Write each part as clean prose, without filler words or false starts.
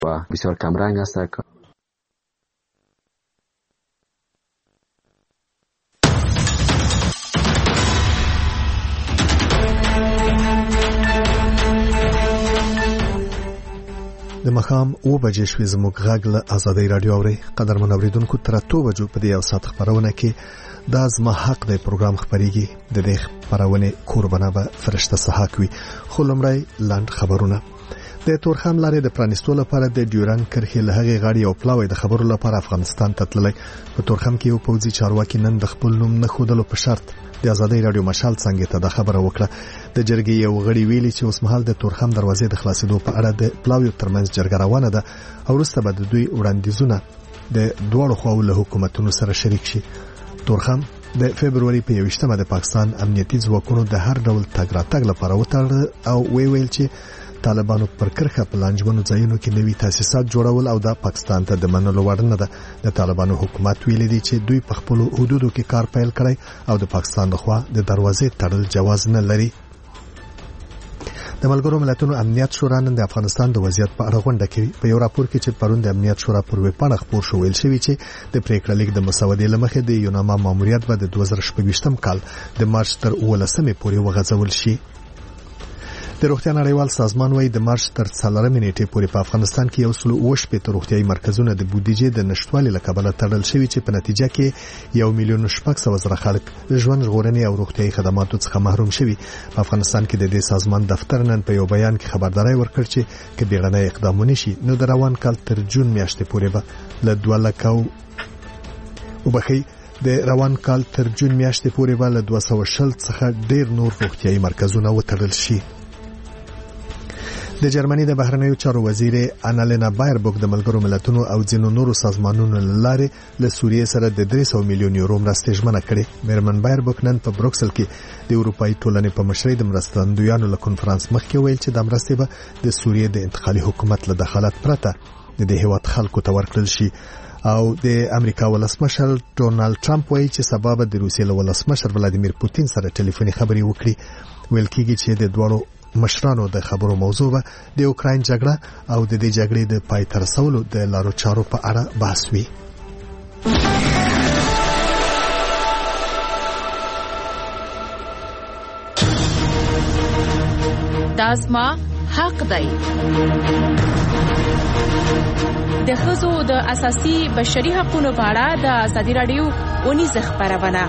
و بسیار کمرنگ است. د مخام او بجې شوې زموږ غږ له آزادۍ رادیو اوري. قدرمن اوریدونکو تر 2 بجو په دې یو ساعت خبرونه کې دا زما حق دی پروګرام خبريږي. د دې خبرونه قربانه به فرشته صحاک وي. خو لمړی لاند خبرونه. د تورخم لارې د پرانستو لپاره د ډیورن کرښې له هغې غاړې او پلاوی د خبرو لپاره افغانستان ته تللی. په تورخم کې یو پوځي چارواکي نن د خپل نوم نه ښودلو په شرط د آزادۍ رادیو مشال څنګه ته د خبره وکړه. د جرګې یو غړي ویلي چې اوس مهال د تورخم دروازې د خلاصېدو په اړه د پلاوی ترمنځ جرګه روانه ده او وروسته به د دوی وړاندیزونه د دوړو خواو له حکومتونو سره شریک شي. تورخم د فبرवरी په 21مه د پاکستان امنیتي ځواکونو د هر ډول تګ راتګ لپاره وتړل او ویل چې طالبانو پر کرخه پلانجمنو ځایونو کې نوي تاسیسات جوړول او د پاکستان ته د منلو وړ نه ده. د طالبانو حکومت ویلي دی چې دوی په خپل حدودو کې کار پیل کړی او د پاکستان لخوا د دروازې تړل جواز نه لري. د ملګرو ملتونو امنیت شورا نن د افغانستان د وضعیت په اړه غونډه کوي. په یو راپور کې چې پرون د امنیت شورا پر ویبپاڼه خپور شو ویل شوی چې د پریکړه لیک د مسودې لمخې د یوناما ماموریت به د 2026م کال د مارچ تر 18مې پورې وغځول شي. د روغتیا نړیوال سازمان وايي د مارچ تر 4مې نیټې پورې په افغانستان کې 108 روغتیايي مرکزونه د بودیجې د نشټوالي له کبله تړل شوي چې په نتیجه کې 1,600,000 خلک ژوند ژغورنې او روغتیايي خدماتو څخه محروم شوي. په افغانستان کې د دې سازمان دفتر نن په یو بیان کې خبرداري ورکړ چې کې بیړنۍ اقدامونه شي نو د روان کال تر جون میاشتې پورې به له 220 څخه ډیر نور روغتیايي مرکزونه وتړل شي. د جرمني د بهرنیو چارو وزیر انالینا بایربوک د ملګرو ملتونو او ځینو نورو سازمانونو لاره له سوریې سره د 300 میلیون یورو مرستې ژمنه کړې. میرمن بایربوک نن په بروکسل کې د اروپאי ټولنې په مشرۍ د مرستندویانو له کنفرانس مخکې ویل چې د مرستې به د سوریې د انتقالي حکومت له دخالت پرته د دې هیواد خلکو ته ورکړل شي. او د امریکا ولسمشر ډونالد ټرمپ وایي چې سبب د روسیې ولسمشر ولادیمیر پوتین سره ټلیفوني خبرې وکړي. ویل کېږي چې د دوړو مشرانو د خبرو موضوع به د اوکراین جګړه او د دې جګړې د پای ته رسولو د لارو چارو په اړه بحث وي. دازما حق دی. د ښځو د اساسي بشري حقوقو په اړه د ازادي رادیو ونیز خبرونه.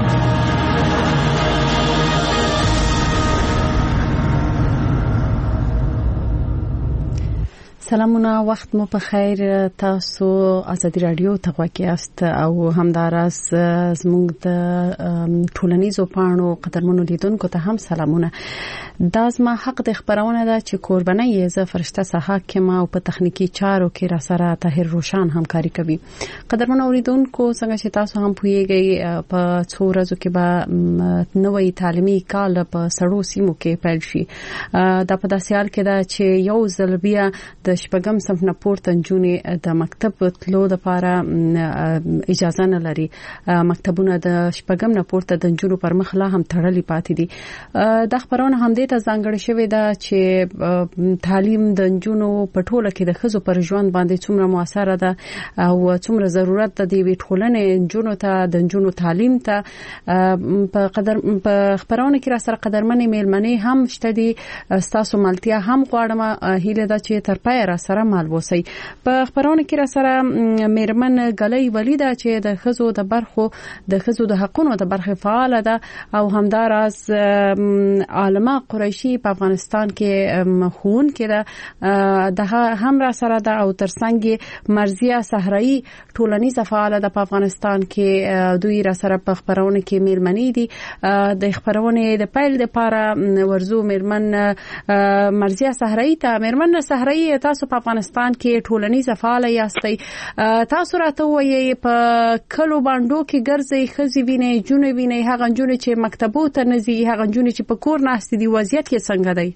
سلامونه، وخت مو په خیر. تاسو ازادي رادیو ته غواړئ او همدارس زموږ د ټولنیزو پاڼو قدرمنو لیدونکو ته هم سلامونه. دا زما حق د خبرونه ده چې قربانه یې ز فرشته صحه کما او په تخنیکی چارو کې را سره طاهر روشان همکاري کوي. قدرمنو لیدونکو څنګه چې تاسو هم پوهیږئ په څو ورځو کې به نوې تعلیمي کال په سړو سیمو کې پیل شي. دا په داسې حال کې ده چې یو ځل بیا د شپږم صنف نه پورته نجونې د مکتب تلو لپاره اجازه نه لري. مکتبونه د شپږم نه پورته د نجونو پر مخ لا هم تړلي پاتې دي. د خبرونه هم دې ته ځانګړې شوې ده چې تعلیم د نجونو په ټوله کې د ښځو پر ژوند باندې څومره موثره ده او څومره ضرورت ده د ټولنې نجونو ته د نجونو تعلیم ته. په خبرونه کې را سره قدرمنې میلمنې هم شته دي. تاسو ملتیا هم غواړم هیله ده چې تر پای را سره مال وسی. په خبرونه کې را سره میرمن غلې ولیدا چې د ښځو د برخو د ښځو د حقوقو د برخه فعال ده او همدارس عالمه قریشی په افغانستان کې مخون کې ده د هم را سره ده او ترڅنګ مرزیه صحرایی ټولنیزه فعال ده په افغانستان کې. دوی را سره په خبرونه کې میرمنې دي. د خبرونه د پیل لپاره ورزو میرمن مرزیه صحرایی ته میرمن صحرایی تاسو په افغانستان کې ټولنیزه فعال یاستئ. تاسو راته وایي په کلو باندې کې ګرځي خزي ویني جنې ویني هغه جنې چې مکتبو ته نزي هغه جنې چې په کور ناست دي وضعیت یې څنګه دی؟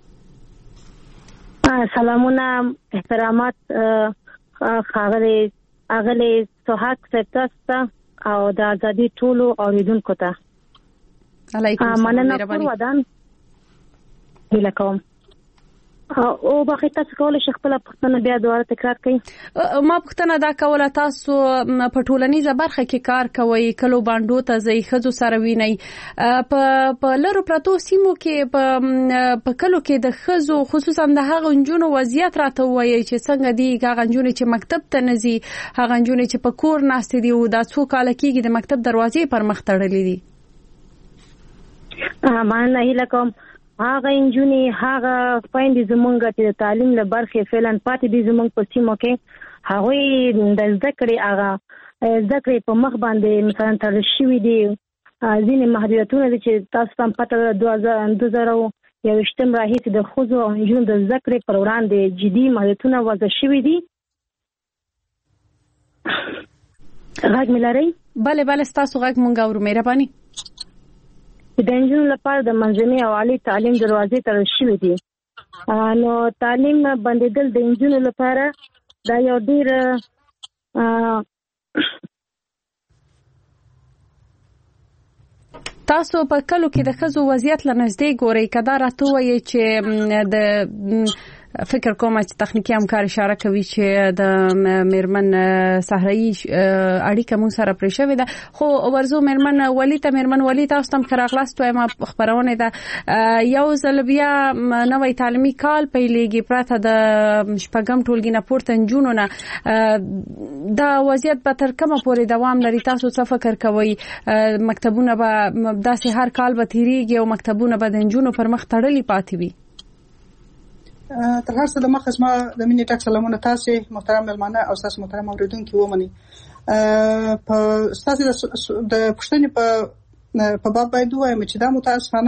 سلامونه، احترامات اغلی سوحاک سپتاستا او د ازادي ټولو اوریدونکو ته علیکم السلام. مننه پر ودان هیله کوم. او باقي تاسو کولای شئ خپل پوښتنه بیا دوباره تکرار کړئ. ما پوښتنه دا کوله تاسو په ټولنیزه برخه کې کار کوئ کلو باندو ته ځي خزو سره ویني په لرو پراتو سیمو کې په کلو کې د خزو خصوصا د هغه نجونو وضعیت راته وایي چې څنګه دي هغه نجونې چې مکتب ته نزي هغه نجونې چې په کور ناست دي او دا څو کال کېږي د مکتب دروازې پر مخ تړلې دي. مانه هیله کوم هغه انجونی هغه پاین دي زمونږ چې د تعلیم له برخې فعلن پاتې دي زمونږ په سیمو کې هغه د ذکر هغه ذکر په مخ باندې مثلا تر شوی دي ځینې محدودیتونه چې تاسو هم پته 2021 راهیسې د خوځو او انجونو د ذکر پر وړاندې جدي محدودیتونه وضع شوي دي. غږ ملاري بله تاسو غږ مونږ اورو مهرباني. د انجونو لپاره د منځني او عالی تعلیم دروازې تړل شوې دي. نو تعلیم بندیدل د انجونو لپاره دا یو ډیر تاسو په کلو کې د خزو وضعیت لنځدې ګوري کدا راته وایي چې د فکر کوم چې تخنیکی همکار اشاره کوي چې د میرمن صحرایي اړیکه مون سره پرې شوې ده خو ورزو میرمن ولی تاسو تم خراغلاست وایم خبرونه ده یو ځل بیا نوې تعلیمي کال پیلېږي پراته د شپږم ټولګي نه پورته نجونو نه دا وضعیت به تر کومه پورې دوام لري تاسو څه فکر کوئ مکتبونه به داسې هر کال به تیریږي او مکتبونه به د نجونو پر مخ تړلي پاتې وي؟ تر هر څه د مخ ما د مینې ټاک سلامونه تاسو محترم ملمانه او تاسو محترم اوریدونکو ومني په تاسو د پښتنې په باب باید وایم چې دا متاسفانه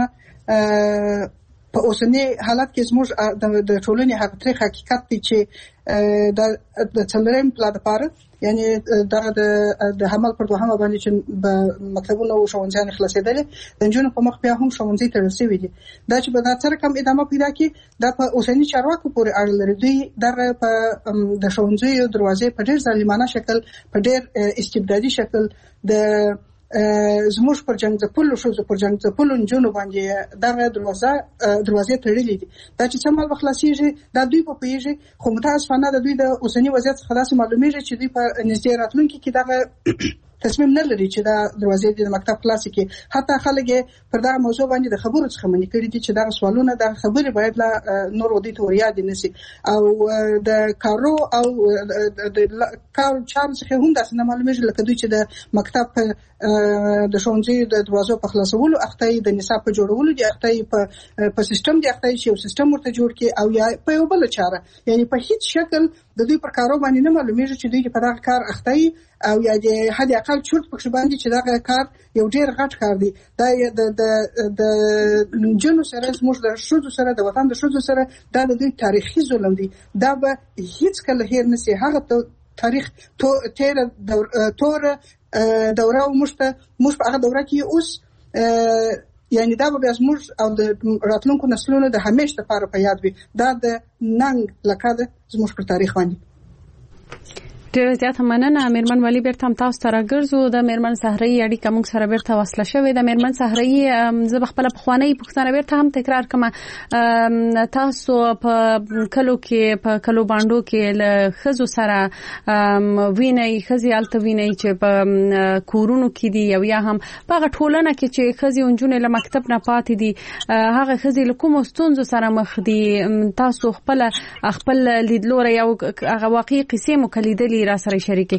په اوسنی حالت کې زموږ د ټولنې هغه حقیقت دی چې د څلورم پلا د پاره یعنی د حمل پر دوه باندې چې مکتبونه او ښوونځي خلاصېدل د جنونو په مخ بیا هم ښوونځي ته رسېږي دا چې په سره کم ادامه پیدا کړي دا په اوسنی چارواکو پورې اړه لري دوی د ښوونځي دروازې په ډېر ظالمانه شکل په ډېر استبدادي شکل د زموږ پر جنگ ځپلو شو پر جنگ ځپلو نجونو باندې دغه دروازې تړلې دي دا چې څنګه بخلاصيږي دا دوی په پیږي خو متاسفانه د دوی د اوسنی وضعیت څخه داسې معلومیږي چې دوی په نږدې راتلونکي کې دغه تصمیم نه لري چې دا دروازې د مکتب خلاصي کې حتی خلک پر دا موضوع باندې د خبرو څخه منې کړي دي چې دا سوالونه د خبرې باید لا نور ودی ته وریا دي نسی او د کارو او د کار چانس څخه هم داسې نه معلومیږي لکه دوی چې د مکتب د ښوونځي د دروازو په خلاصولو اخته د نصاب په جوړولو دي اخته په سیستم دي اخته چې یو سیستم ورته جوړ کړي او یا په یو بل چاره یعنی په هیڅ شکل د دوی پر کارو باندې نه معلومیږي چې دوی په دغه کار اخته او یا د حد اقل چورت پکښ باندې چې دغه کار یو ډیر غټ کار دی دا د جنو سره زموږ د شذو سره د وطن د شذو سره دا د دوی تاریخي ظلم دی دا به هیڅ کله هیر نسی هغه تاریخ تیر تور دوره موږ په هغه دوره کې اوس یعنی دا به زموږ او د راتلونکو نسلونو د همیشه لپاره په یاد وي دا د ننګ لکه زموږ پر تاریخ باندې ډیره زیاته مننه میرمن ولی بیرته هم تاسو ته راګرځو د میرمن صحرایي اړیکه موږ سره بیرته وصله شوې ده میرمن صحرایي زه خپل پخوانی پوښتنه بیرته هم تکرار کوم تاسو په کلو کې په کلو باندو کې له خزو سره ویني خزي الته ویني چې په کورونو کې دي او یا هم په ټولنه کې چې خزي اونجونه له مکتب نه پاتې دي هغه خزي له کوم ستونزو سره مخ دي تاسو خپل لیدلوره یو هغه واقعي قصې مو کلیدلې را سره شریک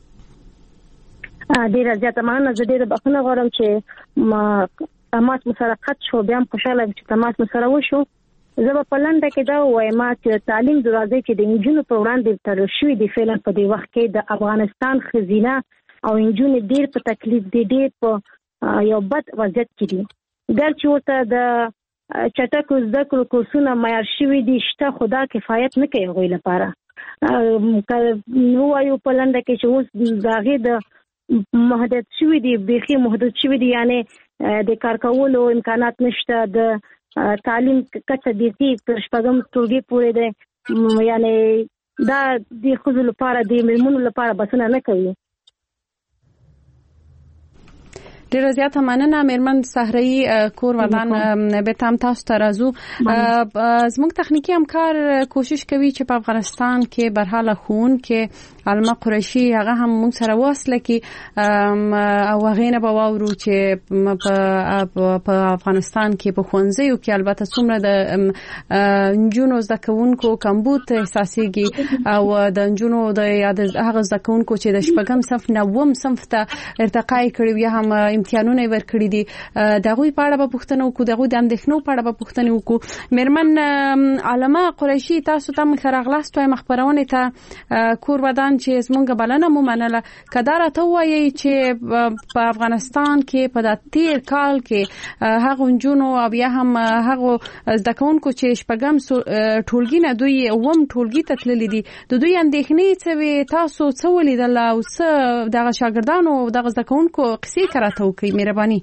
کړئ ډیره زیاته مننه زه ډیره بخښنه غواړم چې تماس سره قط شو بیا خوشاله چې تماس سره وشو زه په لنډه کې دا وایم چې تعلیم دروازې چې د انجونو په وړاندې تړل شوې دي فعلا په دې وخت کې د افغانستان خزینه او انجونو ډیر په تکلیف دي ډیر په یو بد وضعیت کې دي ګر چې ورته د چټکو زده کړو کورسونه معیار شوي دي شته خدا کفایت نه کوي غوي لپاره نو یو په لنډه کې چې اوس داغه د محدود شوی دی بيخي محدود شوی دی یعنی د کار کولو امکانات نشته د تعلیم کچه بيخي تر شپږم ټولګي پورې ده یعنی دا د خزو لپاره د ملمنو لپاره بسنه نه کوي ډیره زیاته مننه میرمن صحرایي کور ودان به تام تاسو ته راځو. زموږ تخنیکی همکار کوشش کوي چې په افغانستان کې برحاله خون کې علمه قریشي هغه هم موږ سره وصله کی او غینه به واورو چې په افغانستان کې په خوانځیو کې البته څومره د انجونو زکونکو کمبود احساسيږي او د انجونو د یاد هغه زکونکو چې د شپږم صف نوم صنف ته ارتقا کړي یا هم امتحانونه ورکړي دي دغه په اړه به پوښتنه وکړو دغه د اندېښنو په اړه به پوښتنه وکړو. میرمن علامه قریشي تاسو ته مخرغلاست وایم خبرونه ته کور ودان چې زمونږ بلنه مو منله کدار ته وایي چې په افغانستان کې په د تیر کال کې هغه انجونو او یا هم هغه زکونکو چې شپږم ټولګي نه دوی ووم ټولګي ته تللی دي د دوی اندېښنې څه تاسو څه ولیدل او څه دغه شاګردانو او دغه زکونکو قصې کراته وکړي مهرباني.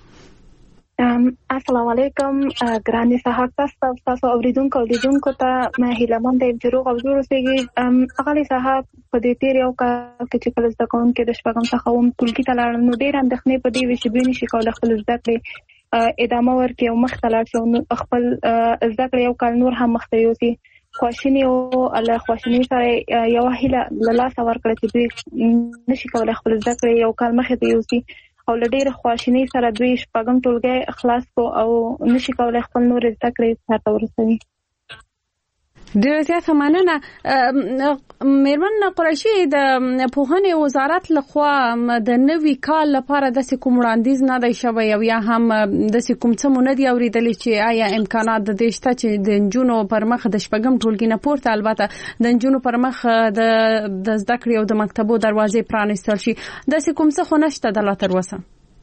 السلام علیکم ګراني صاحب تاسو اوریدونکو لیدونکو ته مې هیلمن د جوړ او جوړ سیږي اغلی صاحب په دې تیر یو کال کې چې کله زکون کې د شپږم څخه هم ټولګي ته لاړ نو ډېر اندېښنې په دې وشي بیني شي کول خپل زده کړې ادامه ورکړي او مختلف شو خپل زده کړې یو کال نور هم مخته یوسي خواشینی او الله خواشینی سره یو هیله لاله سوار کړی چې دوی نشي کولای خپل زده کړې یو کال مخه دی یوسي او لډیر خواشینی سره دوی شپږم ټولګي خلاص کو او نشي کولای خپل نور زده کړې سره ورسوي. ډیره زیاته مننه. میرمن قریشي د پوهنې وزارت لخوا د نوي کال لپاره د کوم وړاندیز نه دی شوی او یا هم د کوم څه مونږ دی اوریدل چې آیا امکانات د دې شته چې د انجونو پر مخ د شپږم ټولګي نه پورته البته د انجونو پر مخ د زده کړې او د مکتبو دروازې پرانیستل شي د کوم څه خو نشته د لا تر اوسه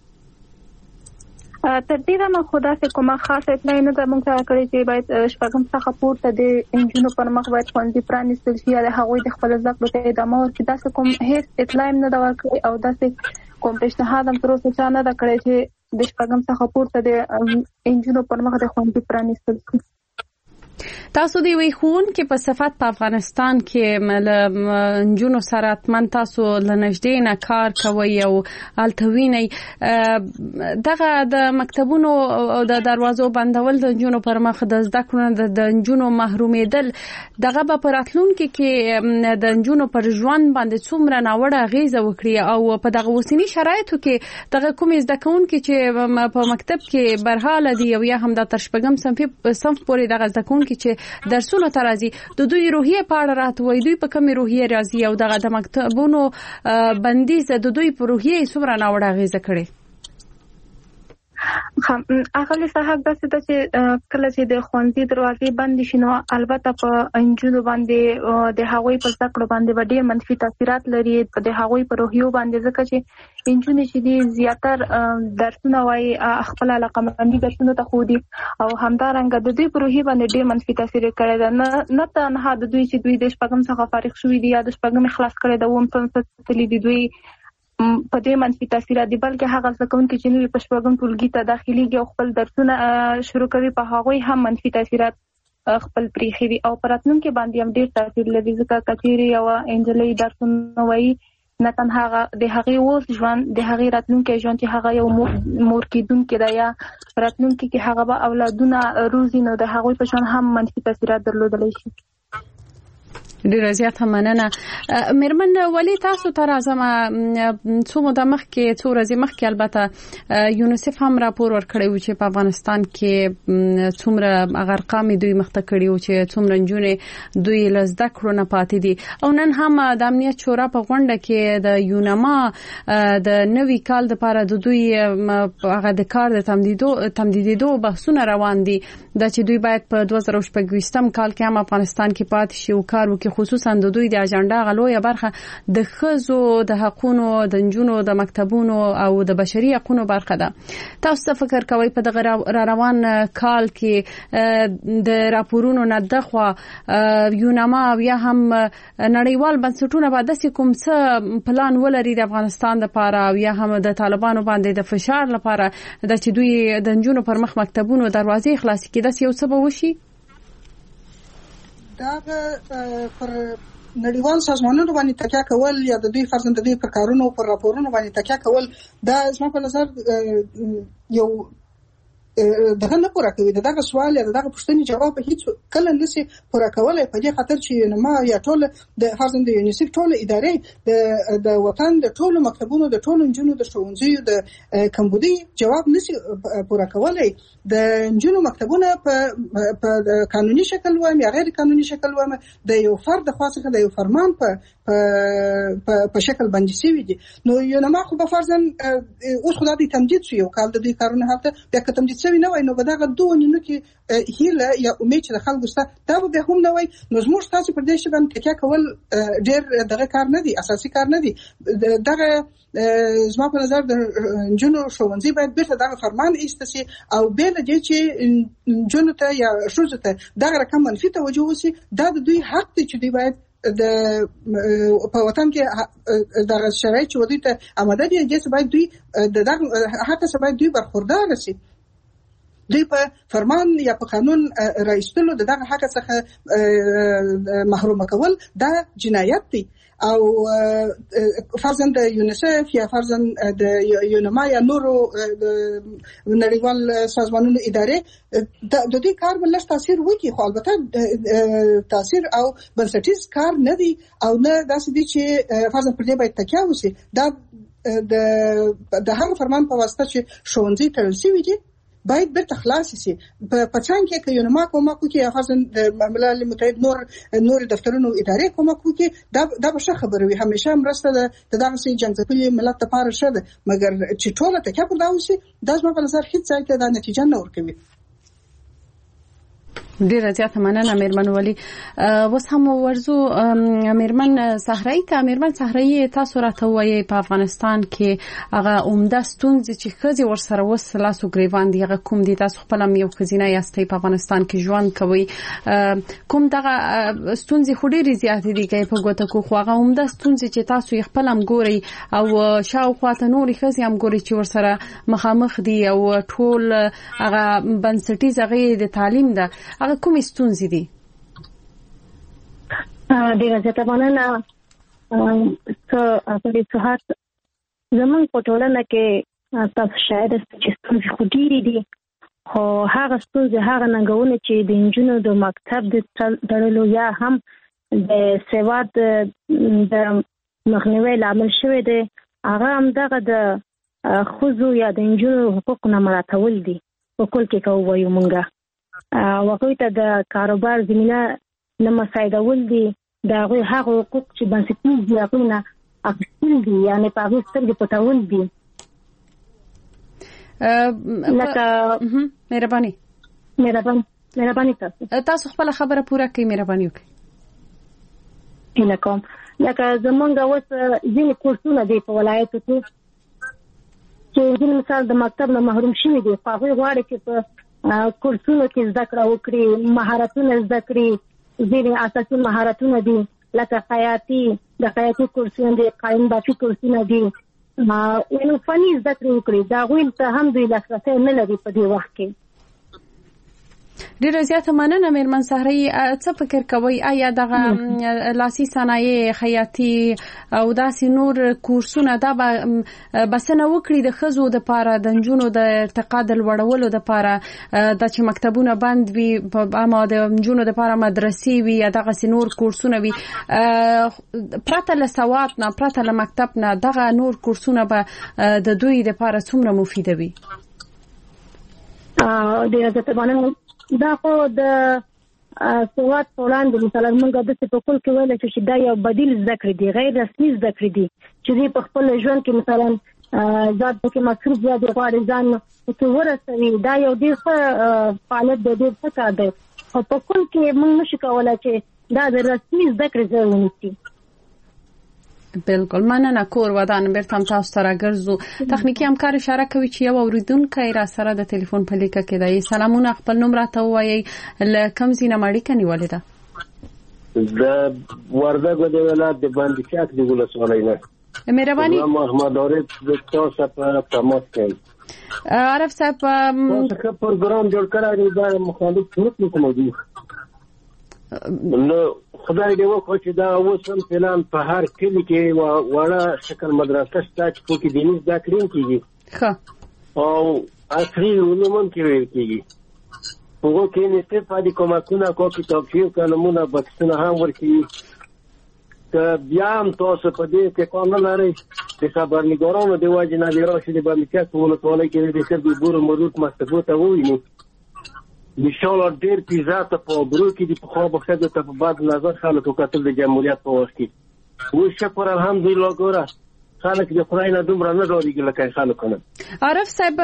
تر دې دا مخ خدا سے کومه خاصه اطلاع نه ده مونږ ته کړی چې باید شپږم څخه پورته د انجونو پر مخ باید ښوونځي پرانیستل شي یا هغوی د خپل زده کړو ته ادامه ورکړي دا کوم هیڅ اطلاع نه ده ورکړې او دا کوم پیشنهاد هم تر اوسه نه ده کړی چې د شپږم څخه پورته د انجونو پر مخ د ښوونځي پرانیستل شي. تاسو دی وی خون کې په صفات په افغانستان کې انجونو سره اتمن تاسو لنجدې نه کار کوي او التویني دغه د مکتبونو او د دروازو بندول د انجونو پر مخ د زده کړو د انجونو محرومیدل دغه په پراتلونکو کې د انجونو پر ژوند باندې څومره ناوړه غیزه وکړي او په دغه وسنی شرایطو کې دغه کوم زده کوونکو چې په مکتب کې برحاله دي او یا هم د تر شپږم صنف پورې دغه زده کوونکو چې درسونه ترازی د دوی روحیه په اړه راتوي دوی په کومه روحیه راځي او دغه د مکتبونو بندیز د دوی په روحیه څومره ناوړه غیزه کړي. اغلی صاحب داسې د چې کله چې د خوانځي دروازې بند شي نو البته په انجونو باندې د هغوی په زده کړو باندې ډېر منفي تاثیرات لري په د هغوی په روحیو باندې ځکه چې انجونې چې دي زیاتر درسونه وایي خپل علاقمندي درسونه ته خو دي او همدارنګه د دوی په روحي باندې ډېر منفي تاثیر کړی ده نه تنها د دوی چې دوی د شپږم څخه فارغ شوي دي یا د شپږم خلاص کړی د اووم صنف تللي دي دوی په دې منفي تاثیرات دي بلکې هغه څه کوم چې نوې په شپږم ټولګي ته داخليږي او خپل درسونه شروع کوي په هغه هم منفي تاثیرات خپل پریخي او پراتلونکو باندې هم ډېر تاثیر لري ځکه کچيري او انجلۍ درسونه وایي نه تنها د هغه اوس ژوند د هغه راتلونکو ژوند چې هغه یو مور کېدونکو دا یا راتلونکو کې هغه به اولادونه روزي نو د هغه په شان هم منفي تاثیرات درلودلی شي. ډیره زیاته مننه. میرمن ولی تاسو ته راځم څو مده مخکې څو ورځې مخکې البته یونیسف هم راپور ورکړی و چې په افغانستان کې څومره ارقام دوی مخته کړي او چې څومره نجونې دوی لزده کړو نه پاتې دي او نن هم د امنیت شورا په غونډه کې د یونما د نوي کال لپاره د دوی هغه د کار د تمدیدو بحثونه روان دي دا چې دوی باید په 2024 کال کې هم افغانستان کې پاتې شي او کار وکړي خصوصا د دوی د اجنډا غلوې برخه د خزو د حقونو د انجونو د مکتبونو او د بشري حقونو برخه ده. تاسو فکر کوئ په دغه روان کال کې د راپورونو نه دغه یونما یا هم نړیوال بنسټونه به د کوم څه پلان ولري د افغانستان لپاره او یا هم د طالبانو باندې د فشار لپاره د چې دوی د انجونو پر مخ مکتبونو دروازې خلاص کړي د یو څه به وشي دا پر نړیوال سازمانونو باندې تکیه کول یا د دوی فرضاً د دوی پر کارونو پر راپورونو باندې تکیه کول دا زما په نظر یو دغه نه پوره کوي. دغه سوال یا دغه پوښتنې جواب هیڅ کله نشي پوره کولای په دې خاطر چې نما یا ټول د فرضاً د یونیسف ټول ادارې د وطن د ټولو مکتبونو د ټولو نجونو د ښوونځیو د کمبودي جواب نشي پوره کولای. د نجونو مکتبونه په قانوني شکل وایم یا غیر قانوني شکل وایم د یو فرد خاصه د یو فرمان په شکل باندې شوی دي. نو یو نما خو په فرضاً اوس خدای دې تمدید شو یو کال د دوی کارونه هفته بیا که تمدید شوی نه وای نو به دغه دوه نو کې هیله یا امید چې د خلکو سره دا به هم نه وای. نو زموږ تاسو پر دې شی باندې تکیه کول ډېر دغه کار نه دی، اساسي کار نه دی. دغه زما په نظر د جنو ښوونځي باید بیرته دغه فرمان ایسته شي او بل دې چې جنو ته یا شوزه ته دغه رقم منفي توجه وشي. دا د دوی حق دی چې دوی باید د په وطن کې دغه شرایط چې ودی ته آماده دي چې باید دوی دغه حق څخه باید دوی برخوردار شي. دوی په فرمان یا په قانون رئیستلو دغه حق څخه محروم کول دا جنایت دی. او فرضاً د یونیسف یا فرضاً د یونما یا نورو نړیوال سازمانونو ادارې د دې کار ولر تاثیر وکړي، خو البته تاثیر او بنسټیز کار نه دی او نه داسې دي چې فرضاً پر دې باید تکیه وشي. دا د هغه فرمان په واسطه چې ښوونځي تړل شوي دي باید بیرته خلاص شي. په چانګ کې که یونما کومک وکړي یا فرضاً د ملل متحد نور دفترونو ادارې کومک وکړي دا به ښه خبره وي. همیشه مرسته د دغه سي جنګځپلي ملت لپاره ښه ده، مګر چې ټوله تکیه پر دا وشي دا زما په نظر هیڅ ځای ته دا نتیجه نه ورکوي. ډیره زیاته مننه میرمن ولی. اوس هم ورزو میرمن صحرایی ته. میرمن صحرایی تاسو راته وایي په افغانستان کې هغه عمده ستونزې چې ښځې ورسره وس لاسو ګریوان دي هغه کوم دي؟ تاسو خپل یو ښځینه یاستئ په افغانستان کې ژوند کوي، کوم دغه ستونزې خو ډېرې زیاتې دي که په ګوته کو، خو هغه عمده ستونزې چې تاسو یې خپل هم ګورئ او شاوخواته نورې ښځې هم ګورئ چې ورسره مخامخ دي او ټول هغه بنسټیز هغې د تعلیم ده، هغه کومې ستونزې دي؟ ډېره زیاته مننه. صحت زموږ په ټولنه کې تاسو شاید چې ستونزې خو ډېرې دي، خو هغه ستونزې هغه ننګونې چې د نجونو د مکتب د تړلو یا هم د سواد د مخنیوي لامل شوی دی هغه همدغه د ښځو یا د نجونو حقوق نه مراعاتول دي. په کل کې که ووایو مونږه هغوی ته د کاروبار زمینه نه مساعدول دي، د هغوی هغه حقوق چې بنسټیز دي هغوی نه اخیستل دي، یعنې په هغوی سترګې پټول دي. لکه مهرباني تاسو خپل خبره پوره کړئ، مهرباني وکړئ. هیله کوم. لکه زمونږ اوس ځینې کورسونه دي په ولایتو کې چې ځینې مثال د مکتب نه محروم شوي دي، خو هغوی غواړي چې په کورسونو کې زده کړه وکړي، مهارتونه زده کړي. ځینې اساسي مهارتونه دي لکه د خیاطي کورسونه دي، قایم بافي کورسونه دي، یعنې فني زده کړې وکړي. د هغوی ته هم دوی لاسرسی نه لري په دې وخت کې. ډیره زیاته مننه میرمن صحرایی. څه فکر کوئ آیا دغه لاسي صنایع، خیاطي او داسې نور کورسونه دا بسنه وکړي د ښځو دپاره د نجونو د ارتقا د لوړولو دپاره، دا چې مکتبونه بند وي اما د نجونو دپاره مدرسې وي یا دغسې نور کورسونه وي، پرته له سواد نه پرته له مکتب نه دغه نور کورسونه به د دوی دپاره څومره مفیده وي؟ ډیره زیاته مننه. دا خو د سواد په وړاندې مثلا موږ داسې په کل کې ویلی چې دا یو بدیل زده کړې دي، غیر رسمي زده کړې دي چې دوی په خپل ژوند کې مثلا ځان پکې مصروف زیات غواړي ځان پکې ورسوي. دا یو ډېر ښه فعالیت دی، ډېر ښه کار دی، خو په کل کې موږ نشو کولی چې دا د رسمي زده کړې ځای ونیسي. بالکل مننه. کور ودان بیرته هم تاسو ته راګرځو. تخنیکي همکار اشاره کوي چې یو اوریدونکی را سره د ټلیفون په لیکه کې دی. سلامونه، خپل نوم راته ووایئ، له کوم ځای نه اړیکه نیولې ده؟ د وردګو د ولایت د باندې چاک د ولسوالۍ نه. مهرباني. محمد عارف د تاسو په تماس کې. عارف صاحب تاسو پروګرام جوړ کړی دی، دا مخالف ټول موجود. نو خدای دې وکړي چې دا اوس هم فعلا په هر کلي کې وړه شکل مدرسه شته چې پکې دیني زده کړې کېږي او عصري علوم هم کې ویل کېږي. هغو کې استفادې کومکونه کو کتابچې قلمونه بکسونه هم ورکوي. که بیا هم تاسو په دې اتکا نه لرئ د خبرنګارانو د وجې نه د راشد د مملکت په ولسوالۍ کې د ښځو بور مروت مستفو ته ووینو انشاءالله ډېر پیزا ته په برو کې د پخوا به ښځو ته په بد نظر خلکو کتل د جمهوریت په وخت کې. اوس شکر الحمدلله ګوره خلک د خدای نه دومره نه ډارېږي لکه خلکو نه. عارف صاحب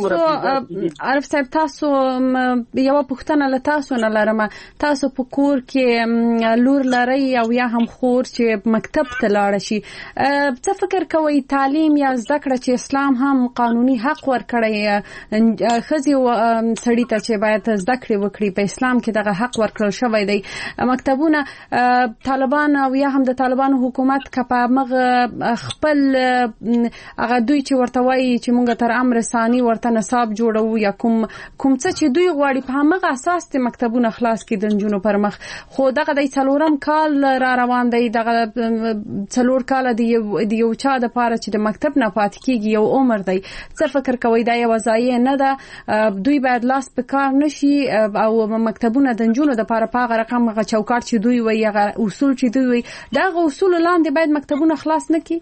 تاسو یوه پوښتنه له تاسو نه لرم. تاسو په کور کې لور لرئ او یا هم خور چې مکتب ته لاړه شي، څه فکر کوئ تعلیم یا زده کړه چې اسلام هم قانوني حق ورکړی ښځې سړي ته چې باید زده کړې وکړي، په اسلام کې دغه حق ورکړل شوی دی. مکتبونه طالبان او یا هم د طالبانو حکومت که په مغه خپل هغه دوی چې ورته وایي چې مونږ تر امر ثاني ورته نصاب جوړو یا کوم څه چې دوی غواړي په همغه اساس د مکتبونه خلاص کړي د نجونو پر مخ. خو دغه د 4 کال را روان دی، دغه 4 کال د یو چا د پاره چې د مکتب نه پاتې کیږي یو عمر دی. څه فکر کوي دا یو ځای نه ده؟ دوی باید لاس په کار نشي او مکتبونه د نجونو د پاره په هغه رقم چوکاټ چې دوی وایي هغه اصول چې دوی وایي دغه اصول لاندې باید مکتبونه خلاص نکړي.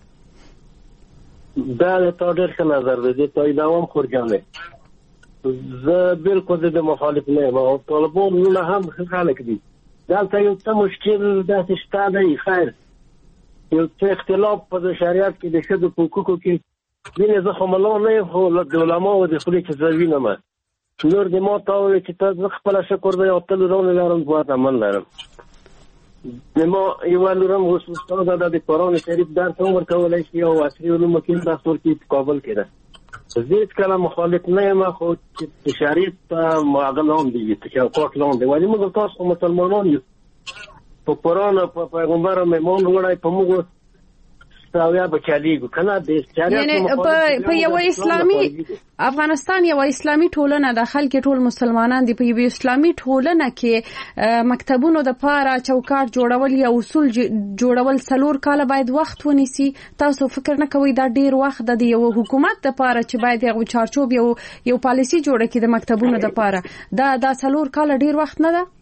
دا تا ډېر ښه نظر دی، ته دا هم خورجانې زه بالکل د مخالف نه یم او طالبان نه هم خلک دي. دلته یو څه مشکل داسې شته دی، خیر یو څه اختلاف په شریعت کې د ښځو په حقوقو کې وینې. زه خو ملا نه یم خو د علماو د خولې چې زه وینم نور د ما ته ووایي چې ته زه خپله شکر دی او تل ورونه لرم دوه عمل لرم. ما یوه لورم اوس استاده ده د قرآن شریف درس هم ورکولی شي او عصري علومو کې هم درس ورکوي په کابل کې ده. زه هېڅکله مخالف نه یم خو چې د شریعت په هغه لاندې وي په چوکاټ لاندې، ولې موږ تاسو خو مسلمانان یو په قرآن او په پیغمبر هم ایمان وړی په موږ ساویا بچالیږو کنه د شریعت په یو اسلامي افغانستان یو اسلامي ټولنه د خلک ټول مسلمانان دي. په یو اسلامي ټولنه کې مکتبونو د پاره چوکاټ جوړول یا اصول جوړول 4 کال باید وخت ونیسي. تاسو فکر نه کوئ دا ډیر وخت د یو حکومت د پاره چې باید یو چارچوب یو پالیسی جوړه کړي د مکتبونو د پاره دا 4 کال ډیر وخت نه ده؟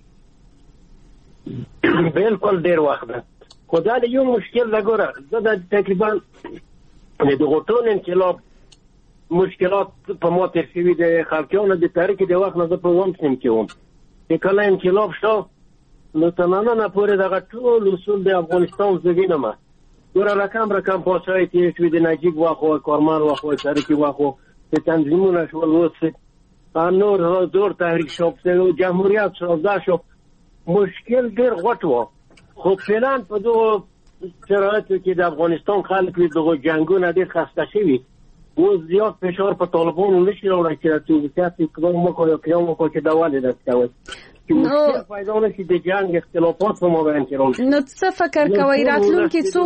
بالکل ډیر وخت ده. خو دا یو مشکل لګوره زه د تقریبا د دغه ټول انقلاب مشکلات په ما تیر شوي د خلکیانو د تاریخ د وخت نه زه په اووم صنف کې وم چې کله انقلاب شو نو تر ننه پورې دغه ټول اصول د افغانستان زه وینم. ګوره رقم پاچاهۍ تېر شوي د نجیب وخت و کارمل وخت و تاریخي وخت و د تنظیمونه شول اوس نور زور تحریک شو جمهوریت شو دا شو مشکل ډېر غټ و. خو فعلا په دغو شرایطو کې د افغانستان خلک دغو جنګونه ډېر خسته شوي. اوس زیات فشار په طالبانو نشي راوړی چې سیاسي اقدام وکړي او قیام وکړي چې دا ولې داسې کوي چې مشکل پیدا نه شي د جنګ اختلافات په مابین کې راوړي. نو څه فکر کوئ راتلونکي څو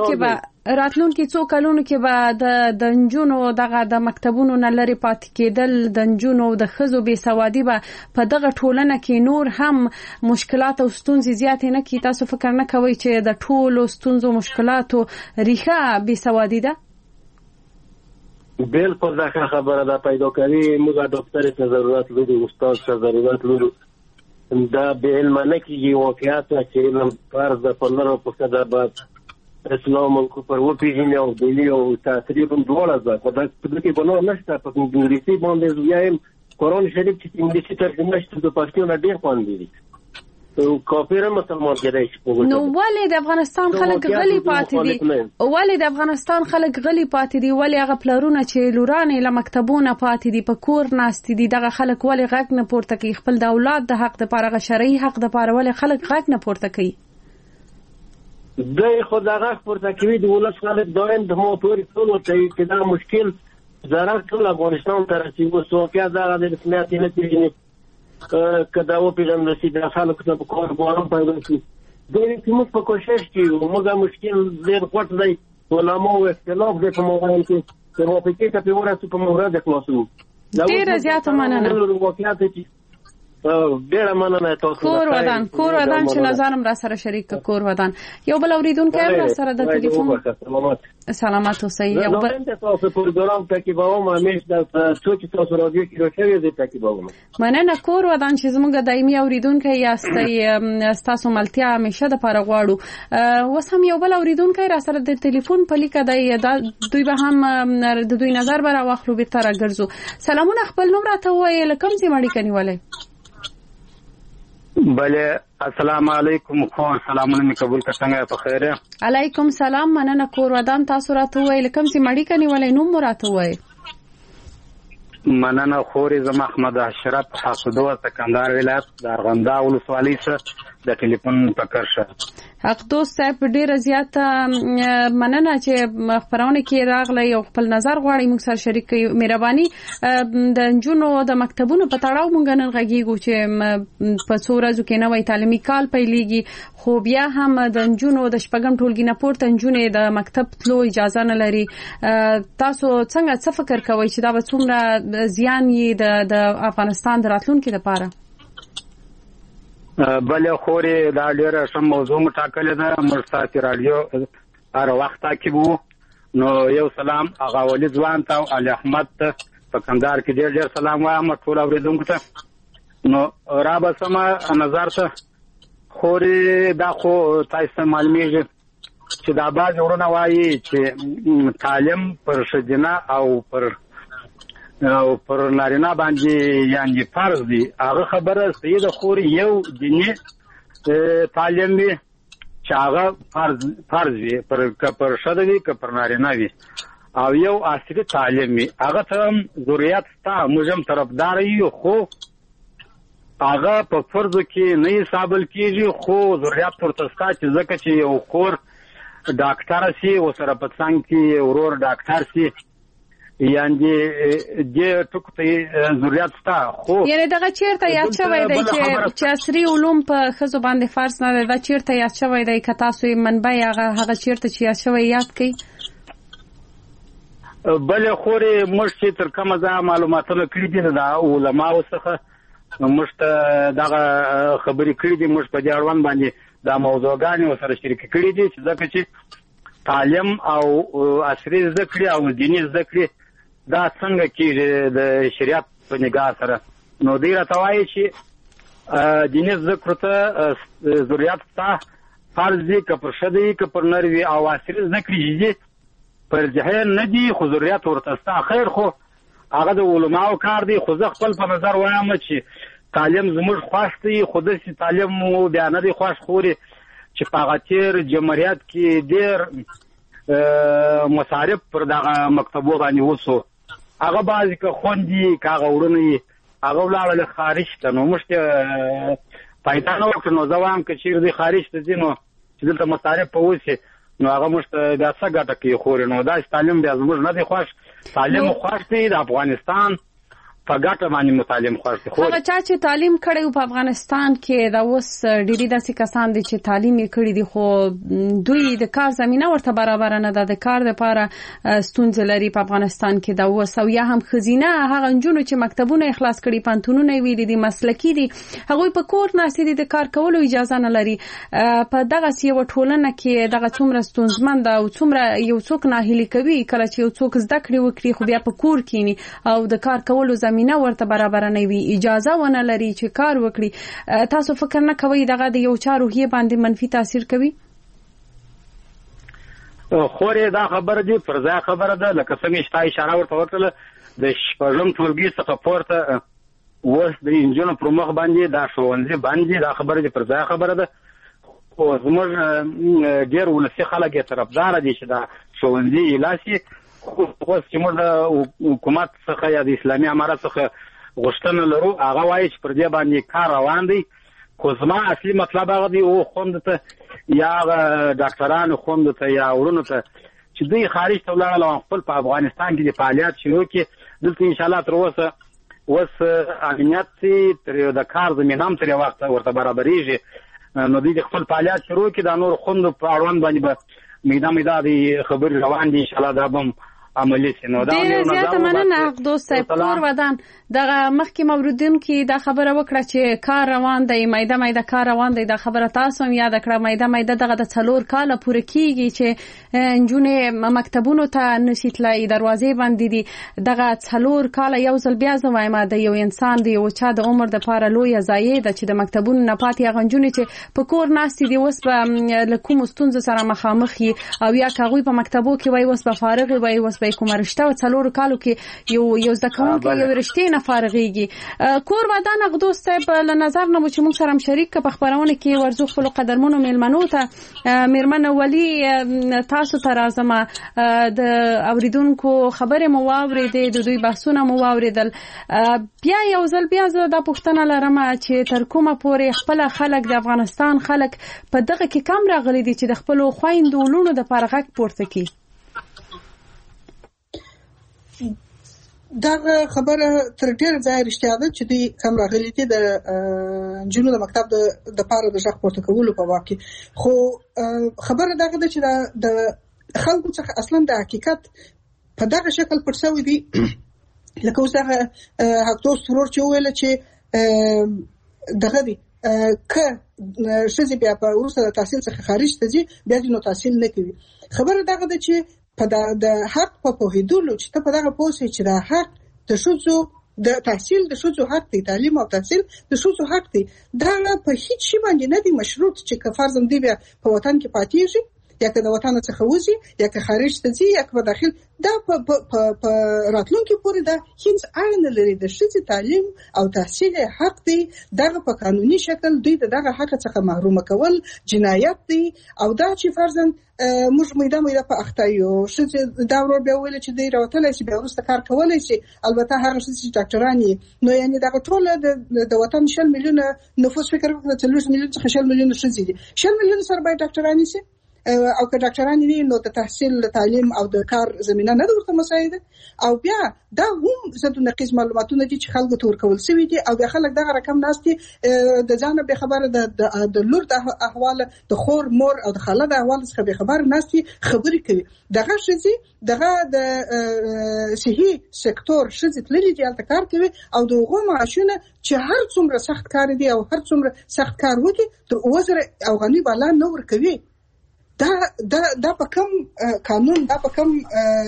کلونو کې به د نجونو دغه د مکتبونو نه لرې پاتې کېدل د نجونو د ښځو بېسوادي به په دغه ټولنه کې نور هم مشکلات او ستونزې زیاتې نه کړي؟ تاسو فکر نه کوئ چې د ټولو ستونزو مشکلاتو ریښه بېسوادي ده؟ بالکل دا خبره ده پیدا کوي. موږ ډاکټر ته ضرورت لرو، استاد ته ضرورت لرو. دا به علم نه کېږي واقعیت چې علم فرض ده په نر او په ښځه باید اسلام کو پر وپیژني او دیني او تاثیر هم دواړه ده. خو دا په دې کې بنور نشته. په انګلیسي باندې وایم قرآن شریف چې انګلیسي ترجمه شته د پښتو نه ډېر خوندي دي. کافر مسلمان کېدای شي. نو ولې د افغانستان خلک غلي پاتې دي؟ ولې هغه پلرونه چې لورانې له مکتبونه پاتې دي په کور ناست دي دغه خلک ولې غږ نه پورته کوي؟ خپل د اولاد د حق دپاره هغه شرعي حق دپاره ولې خلک غږ نه پورته کوي؟ دوی خو دا غږ پورته کوي د ولس خلک دایم د ما پورې ټول ورته وي چې دا مشکل ضرر ټول افغانستان ته رسېږي. اوس واقعیت دغه د رسمیت یې نه پېژني که دا وپېژندل شي د خلکو ته په کار باران پیدا شي. دوی چې موږ په کوشش کې یو موږ مشکل ډېر غټ دی علماو اختلاف دی په موبایل کې د موافقې ته پرې ورسو په مهره د خلاصو ډېره زیاته مننه. واقعیت چې ډېره مننه تاسو. کور ودان چې نظرم را سره شریک کور ودان. یو بل اوریدونکو هم را سره د ټلیفون. سلامات اوسئ. یو بل تاسو پروګرام تعقیبوم همیش د څوک تاسو راډیو کې راځي د تعقیبوم. مننه کور ودان چې زموږ دایمي اوریدونکو یاستئ. تاسو ملتیا همیشه د پاره غواړو. اوس هم یو بل اوریدونکو را سره د ټلیفون په لیکه دوی به هم د دوی نظر به راوخلو بیرته راګرځو. سلامونه، خپل نوم راته ووایئ، له کوم ځای اړیکه نیولئ؟ بله السلام علیکم. خو سلامونه می قبول کړه، څنګه په خیر یې؟ علیکم سلام، مننه کور ودان. تاسو راته ووایئ له کوم ځای اړیکه نیولئ، نوم مو راته ووایئ. مننه خوري، زما احمد اشرف حسودو سکندر ولایت د ارغنداو ولسوالۍ څخه د ټلیفون پکرشه. حق دوست صاحب ډیره زیاته مننه چې خبرونه کې راغلی او خپل نظر غواړي موږ سره شریک کړئ. مهرباني د انجونو د مکتبونو په تړاو موږ نن غږیږو چې په څو ورځو کې نوې تعلیمي کال پیلېږي، خو بیا هم د انجونو د شپږم ټولګي نه پورته انجونې د مکتب تلو اجازه نه لري. تاسو څنګه څه فکر کوئ چې دا به څومره زیان یې د افغانستان د راتلونکي لپاره؟ بله خوري دا ډیره ښه موضوع مټاکله ده. موږ تاسو رادیو هر وخت تعقیبو. نو یو سلام هغه ولید ځوان ته او علي احمد ته په کندهار کې ډیر سلام وایم ټول اوریدونکو ته. نو را به سم نظر ته خوري دا خو تاسو معلومیږي چې دا باز ورونه وایي چې تعلیم پر شجنه او پر نارینه باندې یعنی فرض دی. هغه خبره سید خوري یو دیني تعلیم دی چې هغه فرض وي پر شده وي که پر نارینه وي، او یو اصلي تعلیم وي هغه ته ضرورت شته. موږ هم طرفدار یو، خو هغه په فرض کې نه حسابل کیږي، خو ضرورت ورته شته چې ځکه چې یو خور ډاکټر سي او سره په څنګ کې ورور ډاکټر سي، یعنی دې ټکو ته ضرورت شته. خو یعنی دغه چیرته یاد شوی دی چې عصري علوم په ښځو باندې فرض نه دی، دا چیرته یاد شوی دی؟ که تاسو منبع هغه چیرته چې یاد شوی یاد کړئ. بله خوري موږ چې تر کومه ځای معلوماتونه کړي دي د علماو څخه، موږ ته دغه خبرې کړي دي. موږ په دې اړوند باندې دا موضوعګانې ورسره شریکې کړي دي چې ځکه چې تعلیم او عصري زده کړې او دیني زده کړې دا څنګه کېږي د شریعت په نگاه سره. نو دوی راته وایي چې دیني زده کړو ته ضرورت شته، فرض دي که پر ښځه وي که پر نر وي، او عصري زده کړې دي پر جهل نه دي، خو ضرورت ورته شته. خیر خو هغه د علماو کار دی. خو زه خپل په نظر وایم چې تعلیم زموږ خوښ دی، خو داسې تعلیم مو بیا نه دی خوښ خوري چې په هغه تېر جمهوریت کې ډېر مصارف پر دغه مکتبو باندې وسو. هغه بعضې که خوندي که هغه وړونه یي هغه ولاړل خارج ته، نو موږ ته پیدا نه وکړه. نو زه وایم که چېرې دوی خارج ته ځي نو چې دلته مصارف په وسي نو هغه موږ ته بیا څه ګټه کوي خوري. نو داسې تعلیم بیا زموږ نه دی خوښ. تعلیم خوښ دی د افغانستان په ګټه باندې متعلم خوښ دی. هغه چا چې تعلیم کړی په افغانستان کې دا اوس ډېری داسې کسان دي چې تعلیم یې کړی دي، خو دوی د کار زمینه ورته برابر نه ده، د کار لپاره ستونزې لري په افغانستان کې دا اوس. او یا هم ښځینه هغه نجونو چې مکتبونه اخلاص کړي، پانتونونه یې ویلي دي، مسلکي دي، هغوی په کور ناستې دي، د کار کولو اجازه نه لري. په دغسې یوه ټولنه کې دغه څومره ستونزمند او څومره یو څوک ناهیلي کوي کله چې یو څوک زده کړې وکړي خو بیا په کور کینی او د کار کولو زمینه ورته برابر نه وي، اجازه ونه لري چې کار وکړي. تاسو فکر نه کوئ دغه د یو چا روحیه باندې منفي تاثیر کوي؟ خورې دا خبره دي پر ځای خبره ده. لکه څنګه چې تا اشاره ورته وکړله د شپږم ټولګي څخه پورته اوس د نجونو پر مخ باندې دا ښوونځي باندې دا خبره دي پر ځای خبره ده. خو زموږ ډېر ولسي خلک یې طرفداره دي چې دا ښوونځي اعلان شي. اوس چې موږ د حکومت څخه یا د اسلامي امارت څخه غوښتنه لرو، هغه وایي چې پر دې باندې کار روان دی. خو زما اصلي مطلب هغه دی او خوند ته یا ډاکټرانو خوند ته یا ورونو ته چې دوی خارج ته ولاړل او خپل په افغانستان کې د فعالیت شروع کړي. دلته انشاءالله تر اوسه اوس امنیت تر د کار زمینه هم تر وخت ورته برابرېږي. نو دوی د خپل فعالیت شروع کړي. دا نور خوند په اړوند باندې به میدا د خبرې روان دي. انشاءالله دا به عملی شي. نو دا ډېر زیاته مننه دوست صاحب. کور ودان دغه مخکې موردونکو دا خبره وکړه چې کار روان دی، مایده کار روان دی. دا خبره تاسو هم یاد کړه، مایده دغه د 4 کاله پوره کیږي چې نجونې مکتبونو ته نشي تلای، دروازې بندې دي. دغه 4 کاله یو ځل بیا زه وایم د یو انسان د یو چا د عمر د پاره لوی ضایع ده چې د مکتبونو نه پاتې هغه نجونې چې په کور ناستې دي اوس به له کوم ستونزو سره مخامخ وي، او یا هغوی په مکتبو کې وای اوس به فارغ وي، اوس به کومه رشته او 4 کالو کې یو زده کوونکی یو رشتې نه فارغېږي. کور ودان اقدس صاحب له نظر نه چې موږ سره شریک په خبرونه کې ورزو خپل قدرمنو میلمنو ته میرمن ولی تاسو ته راځم. د اوریدونکو خبره مو واورېدې، د دوی بحثونه مو واورېدل. بیا یو ځل بیا زه دا پوښتنه لرم چې تر کومه پورې خپل خلک د افغانستان خلک په دغه کې کم راغلي دي چې د خپل خويندو لونو د پاره غږ پورته کړي. دا خبره تر ډیره ځای رښتیا ده چې دوی کم راغلي دي د نجونو د مکتب د پاره د غږ پورته کولو په واقع. خو خبره دغه ده چې د خلکو څخه اصلا د حقیقت په دغه شکل پټ شوی دی. لکه اوس هغه حقدوست ورور چې ویل چې دغه دی که ښځې بیا په وروسته د تحصیل څخه خارج ته ځي بیا دې نو تحصیل نه کوي. خبره دغه ده چې په د حق په پوهېدلو چې ته په دغه پوه شې چې د حق د ښځو د تحصیل د ښځو حق دی، تعلیم او تحصیل د ښځو حق دی. دا په هیڅ شي باندې نه دی مشروط چې که فرضاً دی بیا په وطن کې پاتېږي یا که د وطن څخه وځي یا که خارج ته ځي یا که په داخل. دا په راتلونکي پورې دا هیڅ اړه نه لري. د ښځې تعلیم او تحصیل حق دی. دغه په قانوني شکل دوی دغه حق څخه محروم کول جنایت دی. او دا چې فرضاً موږ میده په اخته یو ښځې دا ورور بیا ویل چې دی راوتلی شي بیا وروسته کار کولی شي. البته هغه ښځې چې ډاکټران یې نو یعنې دغه ټوله د وطن 6 میلیونه نفوس فکر وکړه 40 میلیون څخه 6 میلیونه ښځې دي. 6 میلیونه سره باید ډاکټران شي او که ډاکټران نه نو د تحصیل تعلیم او د کار زمينه نه ورته مساعده. او بیا دا هم زده نقیز معلوماتونه دي چې خلکو ته ورکول شوی دي او بیا خلک دغه رقم ناستي د ځانه به خبره د لور د احوال د خور مور او د خاله د احوال څخه به خبر ناستي خبرې کوي. دغه شذي دغه د صحي سکتور شذي تللی دي الته کار کوي او دغه معاشونه چې هر څومره سخت کار دي او هر څومره سخت کار وکړي تر اوسه افغاني بالا نه ور کوي. دا په کوم قانون دا په کوم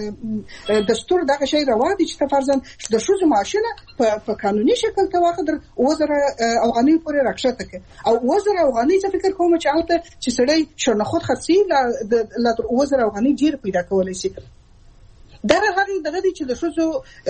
دستور دغه شی روا دي چې فرضاً د ښځو معاشونه په قانوني شکل تواخد وزره افغاني پورې راکښته کوي او وزره افغاني څه فکر کوم چې البته چې سړی شرنخود خرڅي لا وزره افغاني ډیر پیدا کولای شي. دا هغه دغه دي چې د ښځو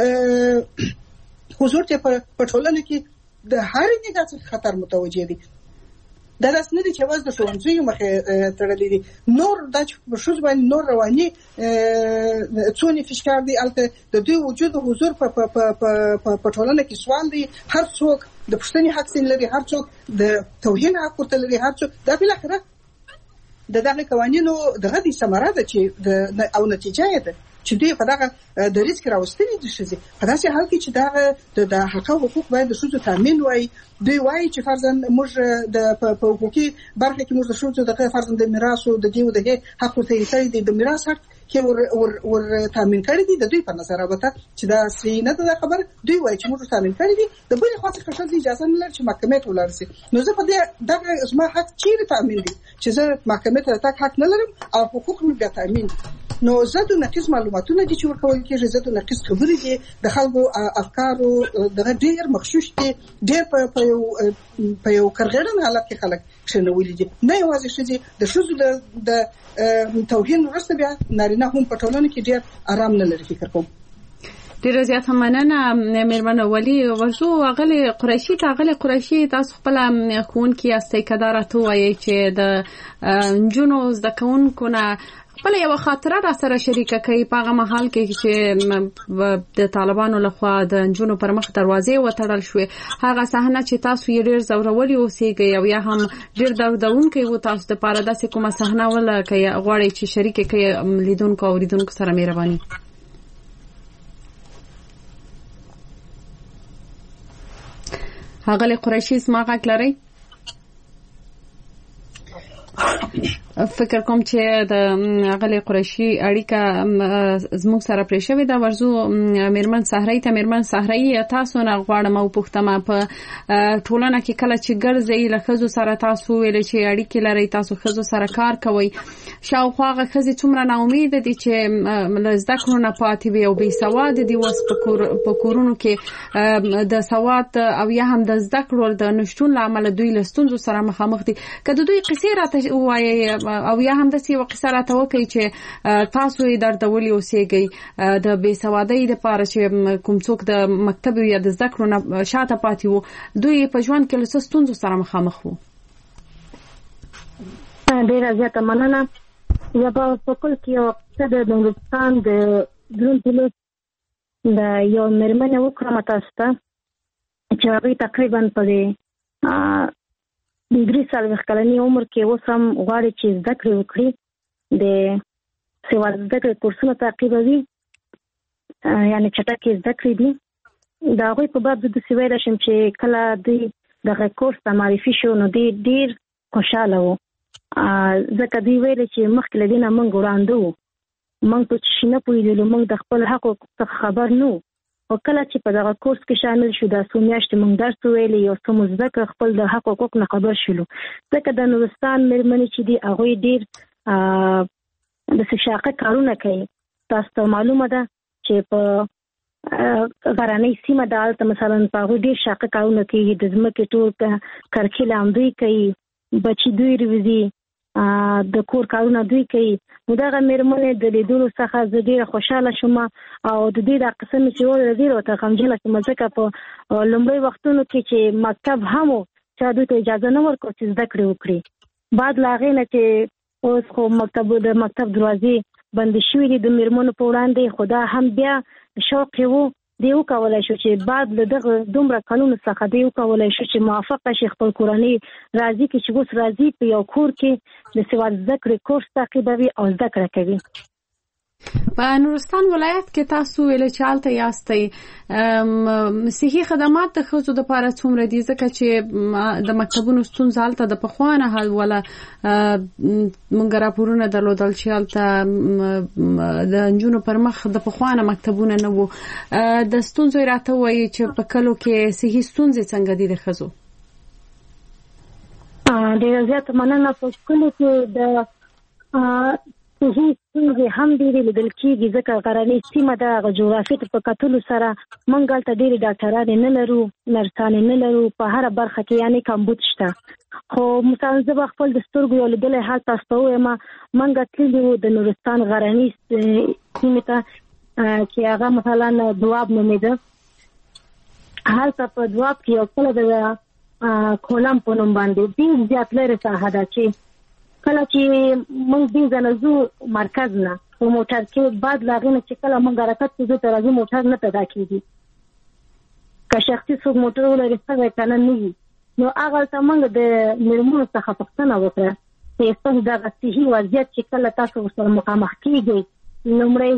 حضور ته په ټولنه کې د هر نګاه څخه خطر متوجه دي. دا داس نه دي چې واز د ښوونځیو مخه تړلې دي. نور د شوز باندې نور رواني څونی فشار دی البته د دوی وجود حضور په ټولنه کې سوال دی. هر څوک د پښتني حق لري، هر څوک د توهین حق ورته لري، هر څوک دا بل اخره دغه قوانینو دغه دي ثمره ده چې او نتیجه ده چې دوی په دغه د ریسک راوستنې د شذې په داسې حال کې چې دغه د حق او حقوق باید د شذو تامین وای. دوی وایي چې فرضاً موږ د په حقوقي برخه کې موږ د شذو د فرضاً د میراث او د دیو د حق ورته یې د میراث حق کې ور تامین کړی دي. د دوی په نظر راوته چې دا صحیح نه ده خبر. دوی وایي چې موږ تامین کړی دي د بلې خوا څخه شذې اجازه نه لري چې محکمې ته ولاړ شي. نو زه په دې دغه زما حق چیرې تامین دي چې زه محکمې ته تک حق نه لرم او حقوق مې بیا تامین. نو زده نقیص معلوماتونه دي چې ورکول کېږي، زده نقیص خبرې دي، د خلکو افکارو دغه ډېر مخشوش دي، ډېر په یو کرغړن حالت کې خلک شنولې دي. نه یوازې ښځې د ښځو د توهین وروسته بیا نارینه هم په ټولنه کې ډېر آرام نه لري فکر کوم. ډیر زیات مننه میرمن ولی. ورزو اغلی قریشی تاسو خپل خون کې استیکدارته وایي چې د جنو زدکونکو نه خپل یو خاطره را سره شریکه کوي په هغه محل کې چې د طالبانو لخوا د جنو پر مخ دروازې وتړل شوې. هغه صحنه چې تاسو یې ډیر زورولي اوسېږي او یا هم ډیر دردونکې و تاسو د پاره داسې کومه صحنه ولا کوي غواړي چې شریکه کوي لیدونکو او اوریدونکو سره مهرباني. هغه قریشی زما غږ لري؟ فکر کوم چې د غلې قریشي اړیکه زموږ سره پرې شوې ده. ورزو میرمن صحرایي ته میرمن صحرایي تاسو نه غواړم او پوښتنه په ټولنه کې کله چې ګرځي له ښځو سره تاسو ویل چې اړیکې لري، تاسو ښځو سره کار کوي، شاوخوا ښځې څومره ناامید دي چې له زده کړو نه پاتې وي او بې سواد دي اوس په کورونو کې د سواد او یا هم د زده کړو د نشټون له امله دوی له ستونزو سره مخامخ دي. که د دوی قصې راته ووایي او یا هم داسې یوه قصه راته وکړئ چې تاسو یې دردولي اوسېږئ د بې سوادۍ دپاره چې کوم څوک د مکتب یا د زده کړو نه شاته پاتې وو، دوی په ژوند کې له څه ستونزو سره مخامخ وو؟ ډېره زیاته مننه. زه به په کل کې یوه قصه د نورستان د درون پولس د یو مېرمنې وکړم تاسو ته چې هغوی تقریبا په دې 43 کلني عمر کې اوس هم غواړي چې زده کړې وکړي، د سواد زده کړې کورسونه تعقیبوي، یعنې چټکې زده کړې دي. د هغوی په باب زه داسې ویلی شم چې کله دوی دغه کورس ته معرفي شو نو دوی ډېر خوشحاله وو، ځکه دوی ویلې چې مخکې له دې نه موږ وړاندې وو، موږ په څه شي نه پوهېدلو، موږ د خپل حقوقو څخه خبر نه وو. او کله چې په دغه کورس کې شامل شو دا څو میاشتې موږ درس ویلی یو څه مو زده کړه، خپل د حق حقوق نه خبر شولو. ځکه د نورستان مېرمنې چې دي هغوی ډېر داسې شاقه کارونه کوي. تاسو ته معلومه ده چې په غرنۍ سیمه ده، هلته مثلا په هغوی ډېر شاقه کارونه کوي، د ځمکې ټول کرکیله هم دوی کوي، بچي دوی روزي، د کور کارونه دوی کوي. نو دغه مېرمنې د لیدلو څخه زه ډېره خوشحاله شوم او د دې دا قسم چې وویل ډېره ورته غمجنه شوم، ځکه په لومړۍ وختونو کې چې مکتب هم و چا دوی ته اجازه نه ورکوه چې زده کړې وکړي. بعد له هغې نه چې اوس خو د مکتب دروازې بندې شوي دي د مېرمنو په وړاندې، خو دا هم بیا شوق یې و، دی وکولی شو چې بعد له دغه دومره کلونو څخه دی وکولی شو چې موافقه شي خپل کورنۍ راضي کړي چې اوس راځي په یو کور کې د سواد زده کړې کورس تعقیبوي او زده کړه کوي. په نورستان ولایت کې تاسو ویل چې هلته یاستئ، صحي خدمات د ښځو دپاره څومره دي؟ ځکه چې د مکتبونو ستونزه هلته د پخوا نه حل وله، موږ راپورونه درلودل چې هلته د نجونو پر مخ د پخوا نه مکتبونه نه وو. د ستونزو یې راته ووایي چې په کلو کې صحي ستونزې څنګه دي د ښځو؟ ډېره زیاته مننه. په کلو کې د صحي ستونزې هم ډېرې لیدل کېږي، ځکه غرنۍ سیمه ده، هغه جغرافیې ته په کتلو سره موږ هلته ډېرې ډاکټرانې نه لرو، نرسانې نه لرو، په هره برخه کې یعنې کمبود شته. خو مثلا زه به خپل د سترګو یو لیدلی حال تاسو ته ووایم، موږ تللي وو د نورستان غرنۍ سیمې ته چې هغه مثلا دواب نومېده. هلته په دواب کې یو کله د کولم په نوم باندې ډېر زیات لرې ساحه ده چې کله چې موږ دې ځنه ځو مرکز نه په موټر کې، بعد له هغې نه چې کله موږ حرکت کوو ته راځو موټر نه پیدا کېږي، که شخصي څوک موټر ولري ښه که نه نه وي. نو هغلته موږ د مېرمنو څخه پوښتنه وکړه چې ستاسو دغه صحي وضعیت چې کله تاسو ورسره مخامخ کېږئ، لومړنۍ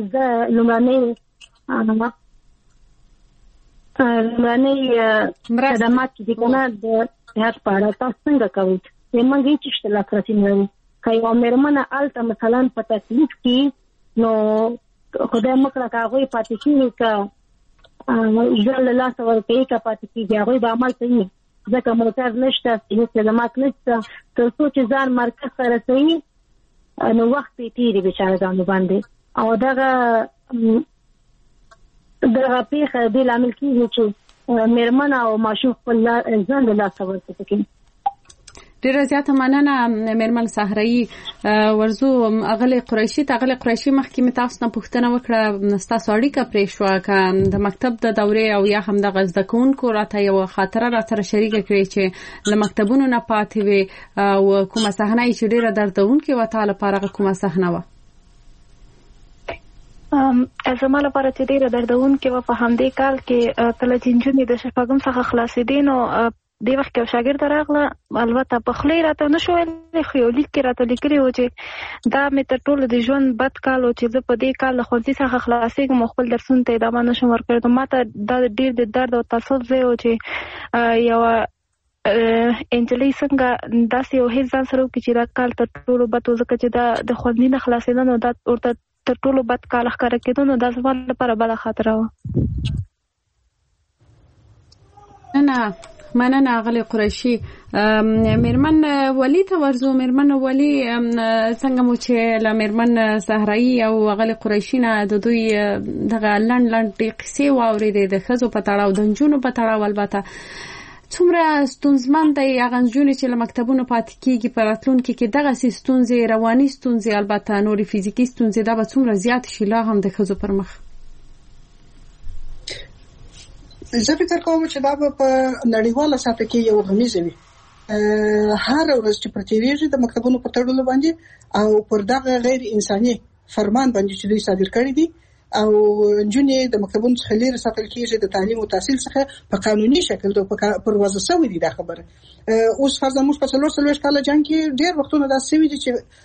خدمات چې دي که نه د صحت په اړه تاسو څنګه کوئ؟ موږ هېڅ شته لاسرسي نه لرو. که یوه مېرمنه هلته مثلا په تکلیف کې نو خدای مه کړه که هغوی پاتې کېږي، که ژوند له لاسه ورکوي، که پاتې کېږي هغوی به عمل کوي، ځکه موټر نشته، صحي خدمات نشته. تر څو چې ځان مرکز ته رسوي نو وخت یې تېري بېچارهګانو باندې. او دغه پیښه دې لامل کېږي چې مېرمن او ماشوم خپل ځان له لاسه ورکوي. ډیره زیاته مننه مېرمن صحرایي. ورزو اغلې قریشي مخکې مې تاسو نه پوښتنه وکړه، ستاسو اړیکه پرې شوه که د مکتب د دورې او یا هم دغه زده کوونکو راته یوه خاطره راسره شریکه کړې چې له مکتبونو نه پاتې وې او کومه صحنه چې ډیره دردونکې وه، تا لپاره هغه کومه صحنه وه؟ زما لپاره چې ډیره دردونکې وه په همدې کال کې کله چې نجونې د شپږم څخه خلاصېدې نو دې وخت یو شاګرد راغله، البته په خوله یې راته نه شو ویلی، خو یو لیک کې راته لیکلي و چې دا مې تر ټولو د ژوند بد کال و چې زه په دې کال له ښوونځي څخه خلاصېږم او خپل درسونو ته ادامه نه شم ورکړی. ما ته دا ډېر د درد او تاسف ځای و چې یوه انجلۍ څنګه داسې یو هیڅ ځان سره کې چې دا کال تر ټولو بد ځکه چې دا د خوندې نه خلاصېدل نو دا ورته تر ټولو بد کال ښکاره کېدو نو دا زما لپاره بله خاطره وه. مننه اغلی قریشي. میرمن ولی ته ورزو. میرمن ولی څنګه مو چې له میرمن صحرایي او اغلی قریشي نه د دوی دغه لنډ قصې واورېدې د ښځو په تړاو د نجونو په تړاو البته څومره ستونزمن دی هغه نجونې چې له مکتبونو پاتې کېږي په راتلونکي کې دغسې ستونزې رواني ستونزې البته نورې فزیکي ستونزې دا به څومره زیات شي لا هم د ښځو پر مخ؟ زه فکر کوم چې دا به په نړیواله سطح کې یو غمیزه وي. هر ورځ چې پر تیریږي د مکتبونو په تړلو باندې او پر دغه غیر انساني فرمان باندې چې دوی صادر کړی دي او نجونې د مکتبونو څخه لرې ساتل کېږي د تعلیم او تحصیل څخه په قانوني شکل پر وضع شوی دي. دا خبره اوس فرضاً موږ په 40 کال جنګ کې ډېر وختونه دا سوي دي چې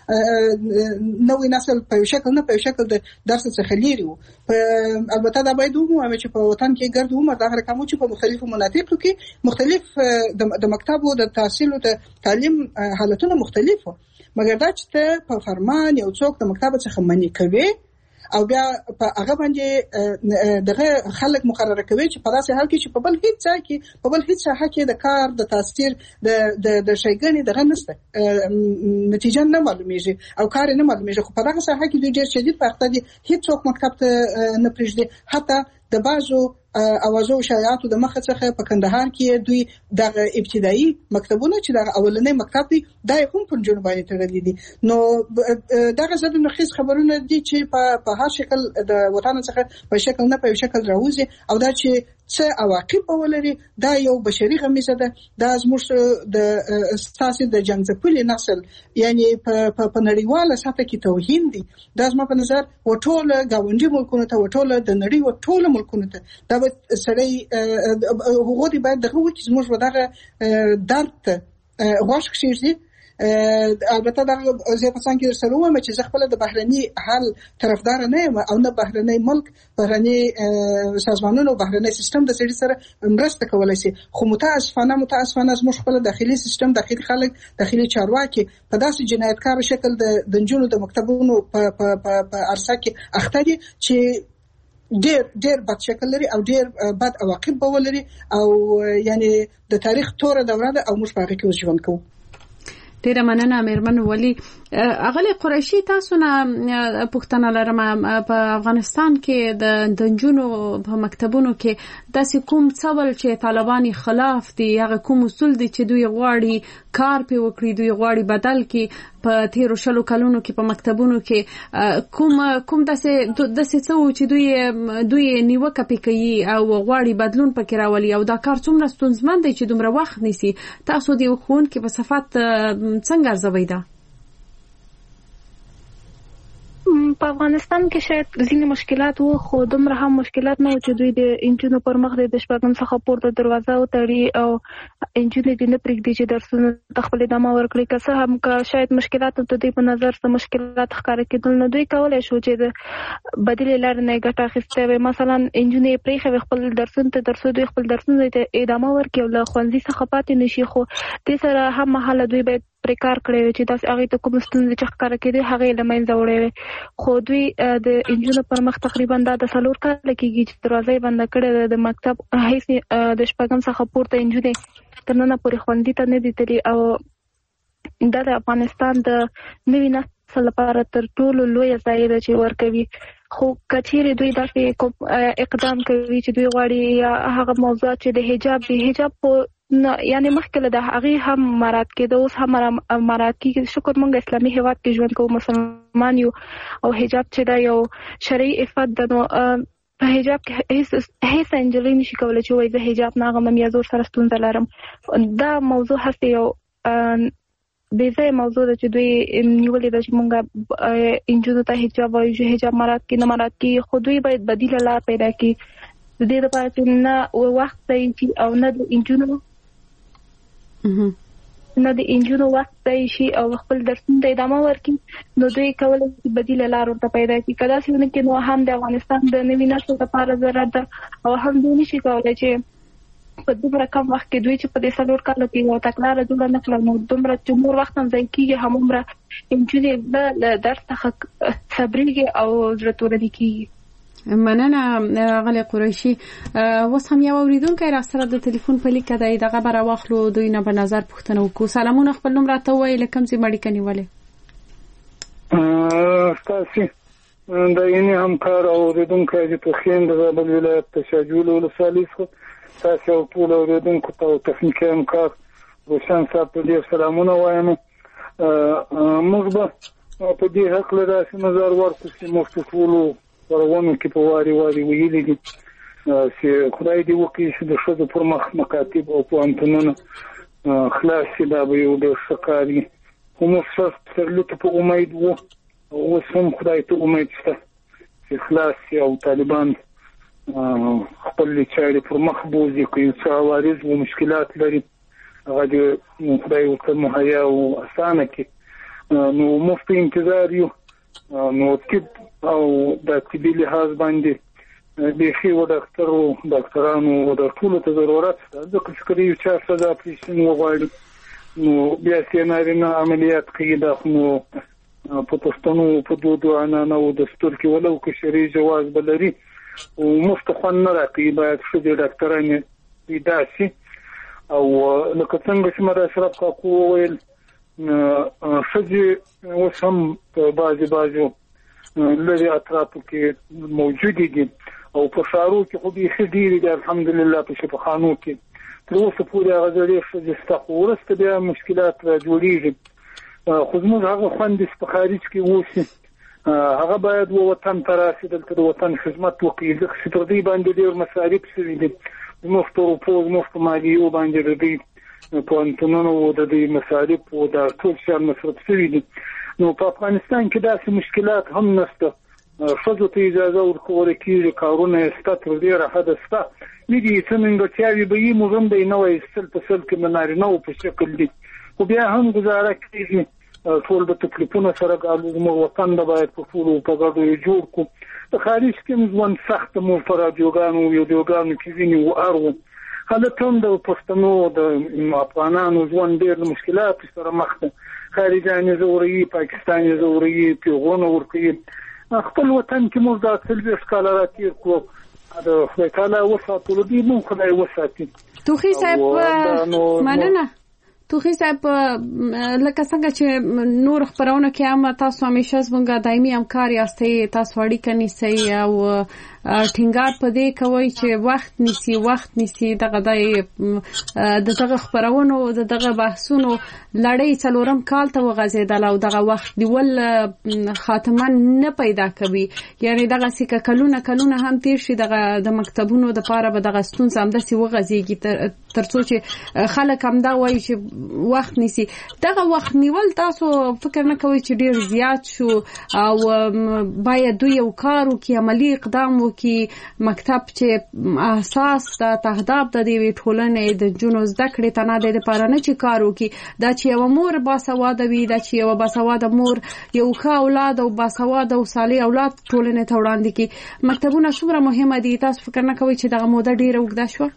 نوې نسل په شکل نه په شکل د درس څخه لري وو. البته دا باید ومو چې په وطن کې ګرد عمر دا رقم چې په مختلفو مناطقو کې مختلف د مکتب او د تحصیل او د تعلیم حالتونه مختلف وو، مګر دا چې په فرمان یو څوک د مکتب څخه منع کوي او بیا په هغه باندې دغه خلک مقرره کوي چې په داسې حال کې چې په بل هیڅ ځای کې په بل هیڅ ساحه کې د کار د تاثیر د شیګنې دغه نشته، نتیجه نه معلومیږي او کار نه معلومیږي. خو په دغه ساحه کې دوی ډېر شدید پخته دي، هیڅ څوک مکتب ته نه پرېږدي. حتی د بعضو اوازو شایعاتو د مخه څخه په کندهار کې دوی د ابتدایي مکتبونه چې د اولنې مکتب دی دا هم په جنوب باندې تړلي دي. نو دغه زده نخیز خبرونه دي چې په هر شکل د وطن څخه په شکل نه په شکل راوځي او دا چې څه عواقب ولري دا یو بشري غمیزه ده. دا زموږ د اساسي د جنګ ځپلي نسل یعنی په نړیواله سطح کې توهین دي. دا زما په نظر وټوله گاونډي ملکونو ته وټوله د نړۍ وټوله ملکونو ته دا سړی هغه دی باید دغه وکړي زموږ ودغه درد غوښ کشي. البته دا زه په څنګه سره ومه چې زه خپل د بهرني حل طرفدار نه یم او نه بهرني ملک بهرني سازمانونو بهرني سیستم د سړي سره مرسته کولای شي. خو متاسفانه زموږ خپل داخلي سیستم داخلي خلک داخلي چارواکي په داسې جنایتکار شکل د نجونو د مکتبونو په عرصه کې اخته دي چې ډېر بد شکل لري او ډېر بد عواقب به ولري او یعنی د تاریخ توره دوره ده او موږ په هغه کې اوس ژوند کوو. ډیره مننه میرمن ولی. اغلی قریشي تاسو نه پوښتنه لرم په افغانستان کې د نجونو په مکتبونو کې داسې کوم څول چې طالباني خلاف دي هغه کوم اصول دي چې دوی غواړي کار په وکړي دوی غواړي بدل کې په 13 کلونو کې په مکتبونو کې کوم داسې څه چې دوی نیوکه کوي او غواړي بدلون پکې راولي او دا کار څومره ستونزمن دی چې دومره وخت نیسي. تاسو د ښوونکي په صفت څنګه ارزوئ دا؟ په افغانستان کې شاید ځینې مشکلات وو خو دومره هم مشکلات نه و چې دوی د انجونو پر مخ د شپږم څخه پورته دروازه وتړي او انجونې دې نه پرېږدي چې درسونه خپل ادامه ورکړي. که څه هم که شاید مشکلات د دوی په نظر څه مشکلات ښکاره کېدل نو دوی کولی شو چې د بدیلې لارې نه یې ګټه اخیستې وي. مثلا انجونې یې پرېښوي خپل درسونو ته تر څو دوی خپل درسونه ته ادامه ورکړي او له ښوونځي څخه پاتې نه شي. خو دې سره هم مهاله دوی باید پرې کار کړی وي چې داسې هغې ته کوم ستونزې چې ښکاره کېدې هغې یې له منځه وړی وي. خو دوی د انجونو پر مخ تقریبا دا د 4 کاله کېږي چې دروازه یې بنده کړې ده د مکتب هیڅ د شپږم څخه پورته انجونې تر ننه پورې ښوونځي ته نه دي تللي او دا د افغانستان د نوي نسل لپاره تر ټولو لویه ضایع ده چې ورکوي. خو کچېرې دوی داسې کوم اقدام کوي چې دوی غواړي یا هغه موضوعات چې د حجاب خو یعنی مخکې له هغې هم مراد کېده اوس هم مراد کېږي. شکر مونږ اسلامي هېواد کې ژوند کوو مسلمان یو او حجاب چې دا یو شرعي عفت ده نو په حجاب کې هیڅ نجلۍ نشي کولی چې وایي زه حجاب نه اغوندم یا زه ورسره ستونزه لرم. دا موضوع هسې یو بې ځایه موضوع ده چې دوی نیولې ده چې مونږ انجونو ته حجاب وایو چې حجاب مراد کړي نه مراد کړي. خو دوی باید بدیله لار پیدا کړي د دې لپاره چې نه وخت ځایي شي او نه د انجونو وخت ځایي شي او خپل درسونو ته ادامه ورکړي نو دوی کولی شي بدیله لار ورته پیدا کړي. که داسې ونه کړي نو هم د افغانستان د نوي نسل لپاره ضرر ده او هم دوی نشي کولی چې په دومره کم وخت کې دوی چې په دې څلور کالو کې یو تکرار جوړ نه کړل نو دومره چې مور وخت هم ځای کېږي همومره انجونې له درس څخه صبرېږي او زړه تورنې کېږي. مننه غلی قریشي. اوس هم یو اوریدونکی را سره د ټلیفون په لیکه دی دغه به راواخلو دوی نه به نظر پوښتنه وکړو. سلامونه خپل نوم راته ووایئ له کوم ځای مړیکه نیولې؟ ستاسې د یعنې همکار او اوریدونکی حاجي پخین د زابل ولایت د شاجول ولسوالۍ څخه تاسې او ټولو اوریدونکو ته او تخنیکي همکار روشن صاحب ته ډېر سلامونه وایم. موږ به په دې هکله داسې نظر ورکړو چې موږ په ټولو پرونو کې په واري واري ویلي دي چې خدای دې وکړي چې د ښځو پر مخ مکاتب او پوهنتونونه خلاص شي. دا به یو ډېر ښه کار وي. خو موږ پسرلي ته په امید وو او اوس هم خدای ته امید شته چې خلاص شي او طالبان خپلې چارې پر مخ بوځي. که یو څه عوارض و مشکلات لري هغه دې خدای ورته مهیا او اسانه کړي. نو موږ په انتظار یو. نو طب او د طبي لحاظ باندې بیخي و ډاکټرانو و د ټولو ته ضرورت شته. ځکه چې که یو چا ښځه اپریشن وغواړي نو بیا چې نارینه عملیات کوي دا خو نو په پښتنو په دودو عنعنو دستور کې ولو که شرعي جواز به لري او مفت خوند نه راکوي. باید ښځې ډاکټرانې پیدا شي. او لکه څنګه چې مر اشرف کاکو وویل ښځې اوس هم په بعضو لري اطرافو کې موجودې دي او په ښارو کې خو بیخي ډېرې دي الحمدلله. په شفاخانو کې تر اوسه پورې هغه زړې ښځې شته خو وروسته بیا مشکلات را جوړېږي. خو زموږ هغه خوند چې په خارج کې اوسي هغه باید وطن ته راشي دلته د وطن خدمت وکړي. ځکه چې پر دوی باندې ډېر مصارف شوي دي. زموږ په روپو زموږ په مالیو باندې د دوی پوهنتونونو د دوی مصارف او دا ټول شیان مصرف شوي دي. نو په افغانستان کې داسې مشکلات هم نشته. ښځو ته اجازه ورکول کېږي. کارونه یې شته تر ډېره حده شته. ویدي څه نیمګړتیاوې به وي موږ هم دی نه وایي سل په سل کې د نارینهو په شکل دي. خو بیا هم ګزاره کېږي. ټول به تکلیفونه سره ګالو. زموږ وطن به باید په ټولو په ګډو یې جوړ کړو. په خارج کې هم ژوند سخت موږ په راډیوګانو ویډیوګانو کې ویني و ار وو. حالت هم د پښتنو د افغانانو ژوند ډېر د مشکلاتو سره مخ ده. خارجان یې ځوروي، پاکستان یې ځوروي، پیغورونه ورکوي. خپل وطن کې موږ دا 40 کاله راتېر کړو. د خدای تعالی وساتلو دي موږ خدای وساتي. توخي صاحب مننه. توخي صاحب لکه څنګه چې نور خبرونه کې هم تاسو همیشه زموږ دایمي همکار یاستئ. تاسو اړیکه نیسئ او ټینګار په دې کوي چې وخت نیسي دغه دغه خبرونو دغه بحثونو لړۍ څلورم کال ته وغځېدل او دغه وخت دیول خاتمه نه پیدا کوي. یعنی دغه سکه کلونه هم تیر شي د مکتبونو د پاره به دغه ستونزه هم داسې وغځېږي ترڅو چې خلک هم دا وایي چې وخت نیسي. دغه وخت نیول تاسو فکر نه کوئ چې ډیر زیات شو او باید دوی یو کار وکړي، عملی اقدام وکړي. مکتب چې اساس د تهداب د دې ټولنې د جنو زده کړې ته نه د لپاره نه چې کار وکړي. دا چې یو مور باسواده وي، دا چې یو باسواده مور یو ښه اولاد او باسواده او صالح اولاد ټولنې ته وړاندې کړي. مکتبونه څومره مهمه دي؟ تاسو فکر نه کوئ چې دغه موده ډیره اوږده شوه؟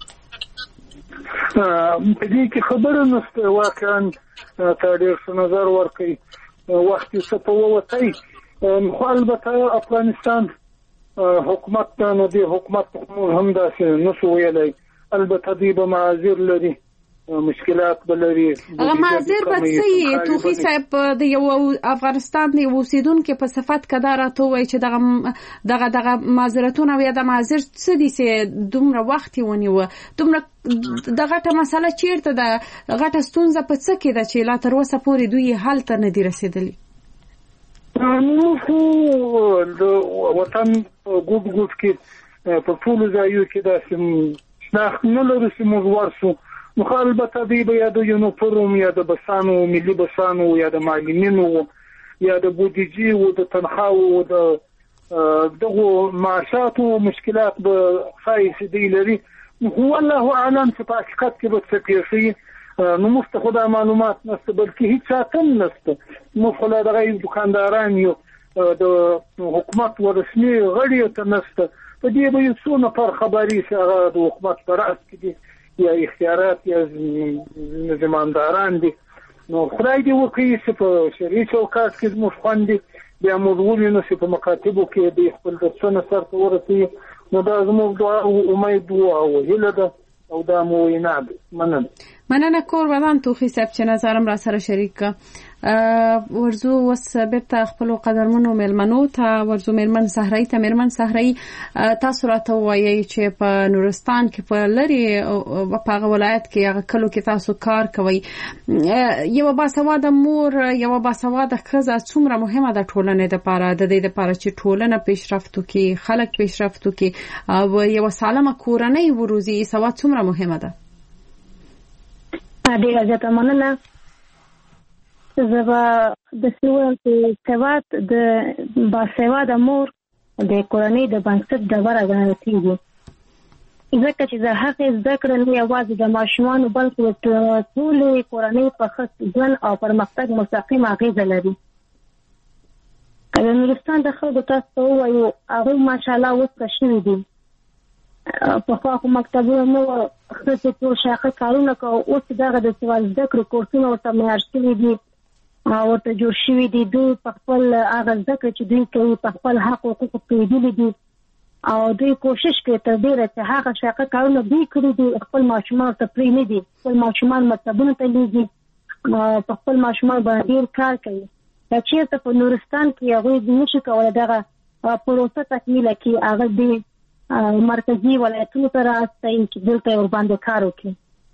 په دې کې خبره نشته. واقعا تا ډېر ښه نظر ورکړئ. وخت یې څه په ووتی. خو البته افغانستان حکومت ته نو دې حکومت هم داسې نشو ویلی. البته دوی به معاذیر لري، مشکلات به لري. هغه معاذیر به څه توخي صاحب د یو افغانستان د اوسیدونکو په صفت کې دا راته وایي چې دغه معذرتونه یا د معاذیر څه دي چې دومره وخت ونیوه، دومره د غټه مسله چیرته ده، غټه ستونزه په څه کې ده چې لا تر اوسه پورې دوی حل ته نه دي رسیدلي؟ نو خو د وطن ګوټ کې په ټولو ځایو کې داسې شناخت نه لرو چې موږ ورسو. نو خو البته دوی به یا د یونیفورم یا د بسانو، ملي بسانو یا د معلمینو یا د بودیجې او د تنخواو او د دغو معاشاتو مشکلات به ښایي چې دوی لري. خو الله اعلم چې په حقیقت کې به څه پېښوي. نو موږ ته خو دا معلومات نشته، بلکې هیڅ چاته هم نشته. موږ خو لا دغه دوکانداران یو، د حکومت ورسمي غړي ته نشته. په دې به یو څو نفر خبري چې هغه د حکومت په راس کې دي یا اختیارات یا زمامداران دي. نو خدای دې وکړي چې په شرعي چوکاټ کې زموږ خوندې بیا موږ ووینو چې په مکاتبو کې د خپل درسونه سرته ورسوي. نو دا زموږ دعا او امید او هیله ده او دا مو وینا ده. مننه کور ودان توخی صاحب چې نظرم را سره شریک ورزو وس بیرته خپل قدرمنو ملمنو ته ورزو ملمن صحرایی ته ملمن صحرایی تاسو راته وایي چې په نورستان کې په لری په ولایت کې هغه کلو کې تاسو کار کوي. یو باسواده مور یو باسواده ښځه څومره مهمه ده ټولنې لپاره د دې لپاره چې ټولنه پیشرفت وکړي خلک پیشرفت وکړي او یو سالمه کورنۍ وروزي سواد څومره مهمه ده؟ ډیره زیاته مننه. زه به داسې ووایم چې سواد د باسواده مور د کورنۍ د بنسټ ډبره ګڼل کېږي، ځکه چې د هغې زده کړه نه یوازې د ماشومانو بلکې د ټولې کورنۍ په ښه ژوند او پرمختګ مستقیم اغېزه لري. که د نورستان د خلکو تاسو ته ووایو هغوی ماشاءالله اوس ښه شوي دي. پخوا خو مکتبونه نه وو، ښځې ټول شاقه کارونه کوو، اوس دغه د سواد زده کړو کورسونه ورته معیار شوي دي او ورته جوړ شوي دي. دوی په خپل هغه زده کړه چې دوی کوي په خپل حق حقوقو پوهېدلي دي او دوی کوشش کوي تر ډېره چې هغه شاقه کارونه دوی کړي دي خپل ماشومان ته پرې نه دي، خپل ماشومان مکتبونو ته لیږي، په خپل ماشومان باندې ډېر کار کوي. که چېرته په نورستان کې هغوی نشي کولی دغه پروسه تکمیله کړي، هغه دې مرکزي ولایتونو ته راستئ چې دلته ورباندې کار وکړي.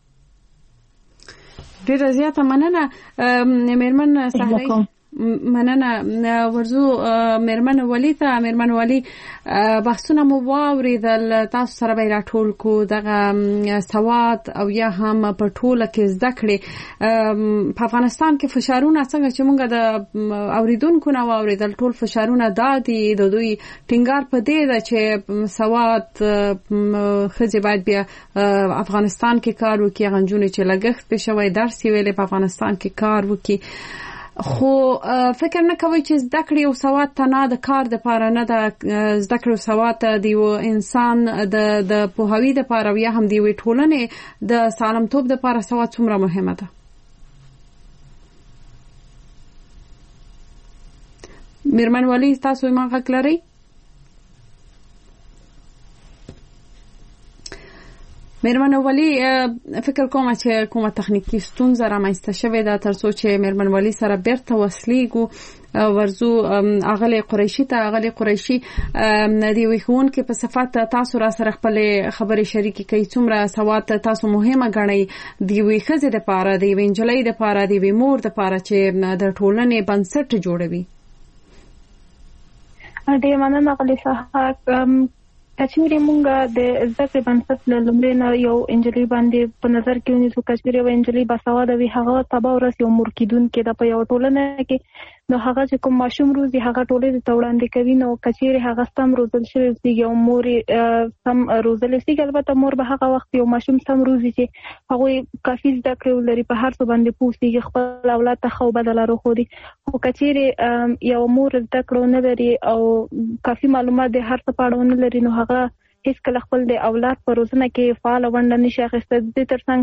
ډیره زیاته مننه میرمن صحرایی. مننه ورزو میرمن ولی ته. میرمن ولی بحثونه مو واوریدل، تاسو سره به راټول کو دغه سواد او یا هم په ټوله کې زده کړې په افغانستان کې فشارونه څنګه چې موږ د اوریدونکو نه واوریدل ټول فشارونه دادي د دوی ټینګار په دې ده چې سواد ښځې باید بیا افغانستان کې کار وکړي، غنجونې چې لګښت پې شوی درس یې ویلې په افغانستان کې کار وکړي. خو فکر نه کوي چې زده کړې او سواد ته نه د کار دپاره نه ده، زده کړې او سواد ته د یو انسان د پوهاوي دپاره او یا هم د یوې ټولنې د سالمتوب دپاره سواد څومره مهمه ده؟ میرمن ولی تاسو ما غږ لرئ؟ میرمن ولی فکر کوم چې کومه تخنیکی ستونزه رامنځته شوې ده ترڅو چې میرمن ولی سره بیرته وصلیږو. ورزو اغلی قریشی ته. اغلی قریشی د یوې ښوونکې په صفت تاسو را سره خپلې خبرې شریکې کوي، څومره سواد تاسو مهمه ګڼئ د یوې ښځې دپاره، د یوې نجلۍ دپاره، د یوې مور دپاره چې د ټولنې بنسټ جوړوي؟ ډېره مننه اغلی سحر. کچېرې مونږ د زده کړې بنسټ له لومړۍ نه یو انجلۍ باندې په نظر کې ونیسو. کچېرې یوه انجلۍ باسواده وي، هغه سبا ورځ یو مور کیدونکې ده په یوه ټولنه کې، نو هغه چې کوم ماشوم روزي هغه ټولنې ته وړاندې کوي. نو کچېرې هغه سم روزل شوی اوسېږي او مور سم روزلی اوسېږي، البته مور به هغه وخت یو ماشوم سم روزي چې هغوی کافي زده کړې ولري، په هر څه باندې پوه اوسېږي، خپل اولاد ته ښه او بده لاره وښودي. خو کچېرې یو مور زده کړه ونه لري او کافي معلومات د هر څه په اړه ونه لري، نو هغه هیڅکله خپل د اولاد په روزنه کې فعاله ونډه نشي اخیستی. د دې ترڅنګ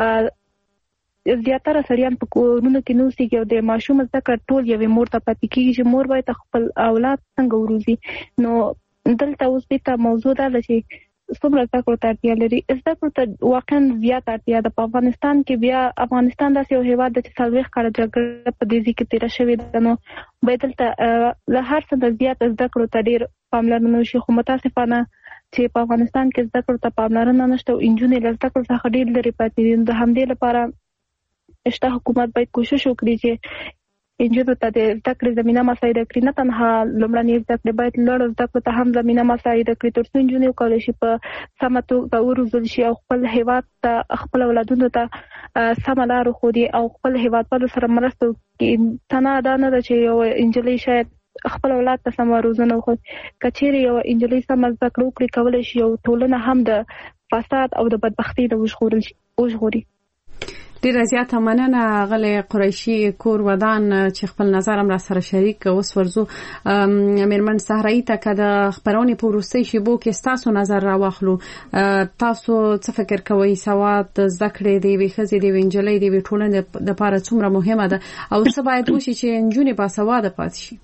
زیاتره سړیان په کورونو کې نه اوسېږي او د ماشوم زده کړه ټول یوې مور ته پاتې کېږي چې مور باید خپل اولاد څنګه وروزي. نو دلته اوس دې ته موضوع دا ده چې څومره زده کړو ته اړتیا لري. زده کړو ته واقعا زیاته اړتیا ده. په افغانستان کې بیا افغانستان داسې یو هېواد ده چې 40 کاله جګړه په دې ځای کې تېره شوې ده، نو باید دلته له هر څه نه زیات زده کړو ته ډېر پاملرنه وشي. خو متاسفانه چې په افغانستان کې زده کړو ته پاملرنه نشته او نجونې له زده کړو څخه ډېر لرې پاتې دي. د همدې لپاره شته حکومت باید کوشش وکړي چې نجونو ته د زده کړې زمینه مساعده کړي. نه تنها لومړنۍ زده کړې، باید لوړو زده کړو ته هم زمینه مساعده کړي تر څو نجونې وکولی شي په سمه توګه وروزل شي او خپل هېواد ته خپل اولادونو ته سمه لار وښودي او خپل هېوادوالو سره مرسته وکړي. تنها دا نه ده چې یو نجلۍ شاید خپل اولاد ته سمه روزنه وښودي. که چېرې یوه نجلۍ سمه زده کړه وکړي، کولی شي یو ټولنه هم د فساد او د بدبختۍ نه وژغوري. ډیره زیاته مننه غلې قریشي کور ودان چې خپل نظر هم را سره شریک اوس ورزو میرمن صحرایي ته که د خپرونې په وروستۍ شیبو کې ستاسو نظر را واخلو تاسو څه فکر کوئ سواد زده کړې د یوې ښځې د یوې نجلۍ د یوې ټولنې دپاره څومره مهمه ده او څه باید وشي چې نجونې باسواده پاتې شي؟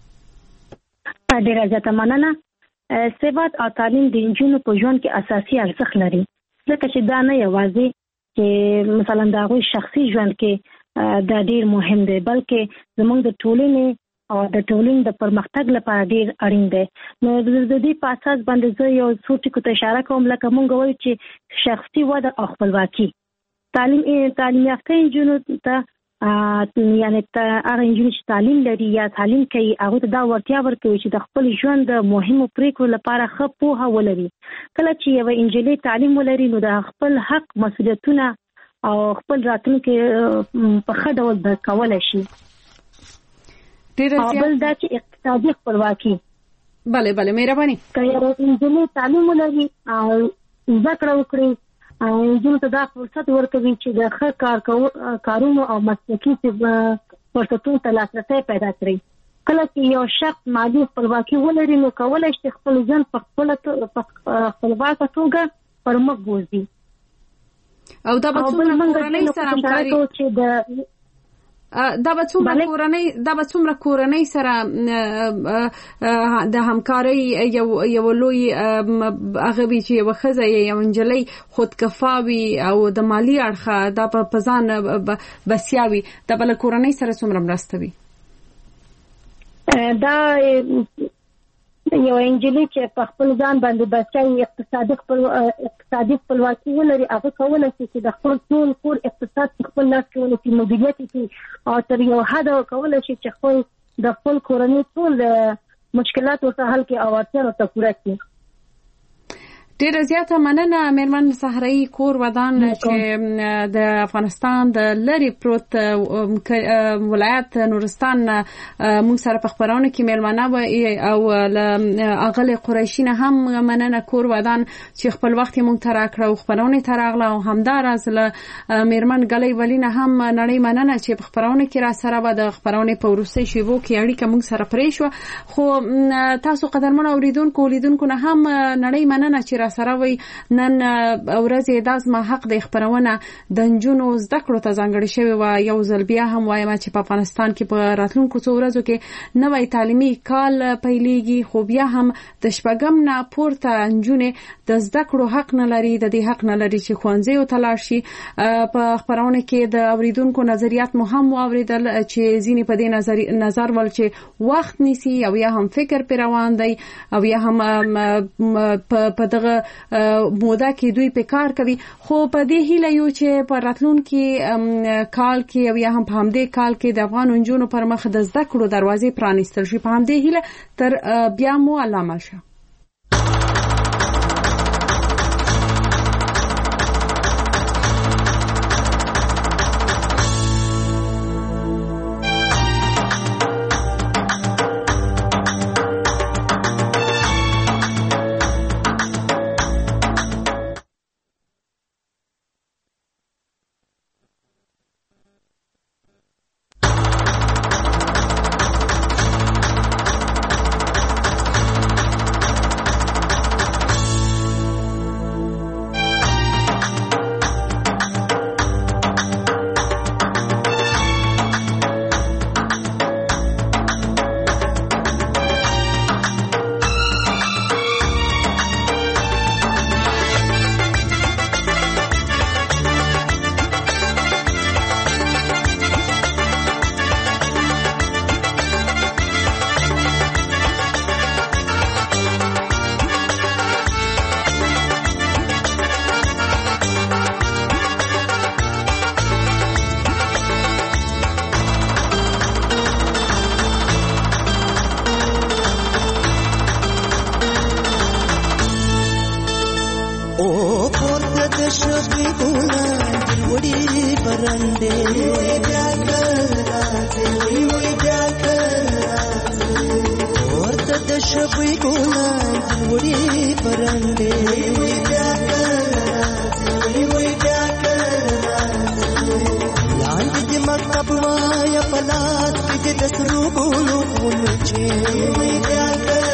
ډیره زیاته مننه. سواد او تعلیم د نجونو په ژوند کې اساسي ارزښت لري ځکه چې دا نه یوازې چې مثلا د هغوی شخصي ژوند کې دا ډیر مهم دی بلکې زموږ د ټولنې او د ټولنې د پرمختګ لپاره ډیر اړین دی. نو د دې په اساس باندې زه یو څو ټکو ته اشاره کوم لکه مونږ وایو چې شخصي وده او خپلواکي تعلیم یافته نجونو ته یعنی هغه نجونې چې تعلیم لري یا تعلیم کوي هغوی ته دا وړتیا ورکوي چې د خپل ژوند د مهمو پریکړو لپاره ښه پوهه ولري. کله چې یوه نجلۍ تعلیم ولري نو د خپل حق مسؤلیتونه او خپل راتلونکی په ښه ډول درک کولی شي. بل دا چې اقتصادي خپلواکي. بله مهرباني. که یوه نجلۍ تعلیم ولري او زده کړه وکړي نجونو ته دا فرصت ورکوي چې د ښه کارونو او مسلکي فرصتونو ته لاسرسی پیدا کړي. کله چې یو شخص مالي خپلواکي ولري نو کولی شي خپل ژوند په خپلواکه توګه پر مخ بوځي. او دا به څومره کورنۍ سره همکاري دا به څومره کورنۍ سره د همکارۍ یو لوی هغه وي چې یوه ښځه یو نجلۍ خودکفا وي او د مالي اړخه دا په ځان بسیا وي دا به له کورنۍ سره څومره مرسته وي؟ دا یو نجلۍ چې په خپل ځان باندې بسیا وي اقتصادي خپلواکي ولري هغه کولی شي چې د خپل ټول کور اقتصاد په خپل لاس کې ولري مدیریت کړي او تر یو حده کولی شي چې د خپل کورنۍ ټول مشکلات ورته حل کړي او اړتیا ورته پوره کړي. ډیره زیاته مننه میرمن صحرایي کور ودان چې د افغانستان د لری پروت ولایت نورستان موږ سره په خبرونه کې میلمانه او اغل قریشي نه هم مننه کور ودان چې خپل وخت موږ ته راکړو خبرونه ته راغله او همدارز له میرمن ګلۍ ولی نه هم نړۍ مننه چې په خبرونه کې را سره به د خبرونه په وروستۍ شیبو کې اړیکه موږ سره پرې شو. خو تاسو قدرمن اوریدونکو نه هم نړۍ مننه چې سره وي نن ورځې د ازما حق د خبرونه د نجونو زده کړو ته ځانګړې شوی و. یو ځل بیا هم وایم چې په افغانستان کې په راتلونکو څو ورځو کې نوی تعلیمي کال پیلېږي خو بیا هم د شپږم نه پورته نجونې د زده کړو حق نه لري د دې حق نه لري چې ښوونځیو ته لاړ شي. په خبرونه کې د اوریدونکو نظریات مو هم واوریدل چې ځینې په دې نظر ول چې وخت نیسي او یا هم فکر پې روان دی او یا هم په دغه موده کې دوی په کار کوي. خو په دې هیله یو چې په راتلونکي کال کې او یا هم په همدې کال کې د افغان نجونو پر مخ د زده کړو دروازې پرانیستل شي. په همدې هیله تر بیا مو الله مل شه. ربوا یا پلاس کې د سرو ګلو ونچې مې خیال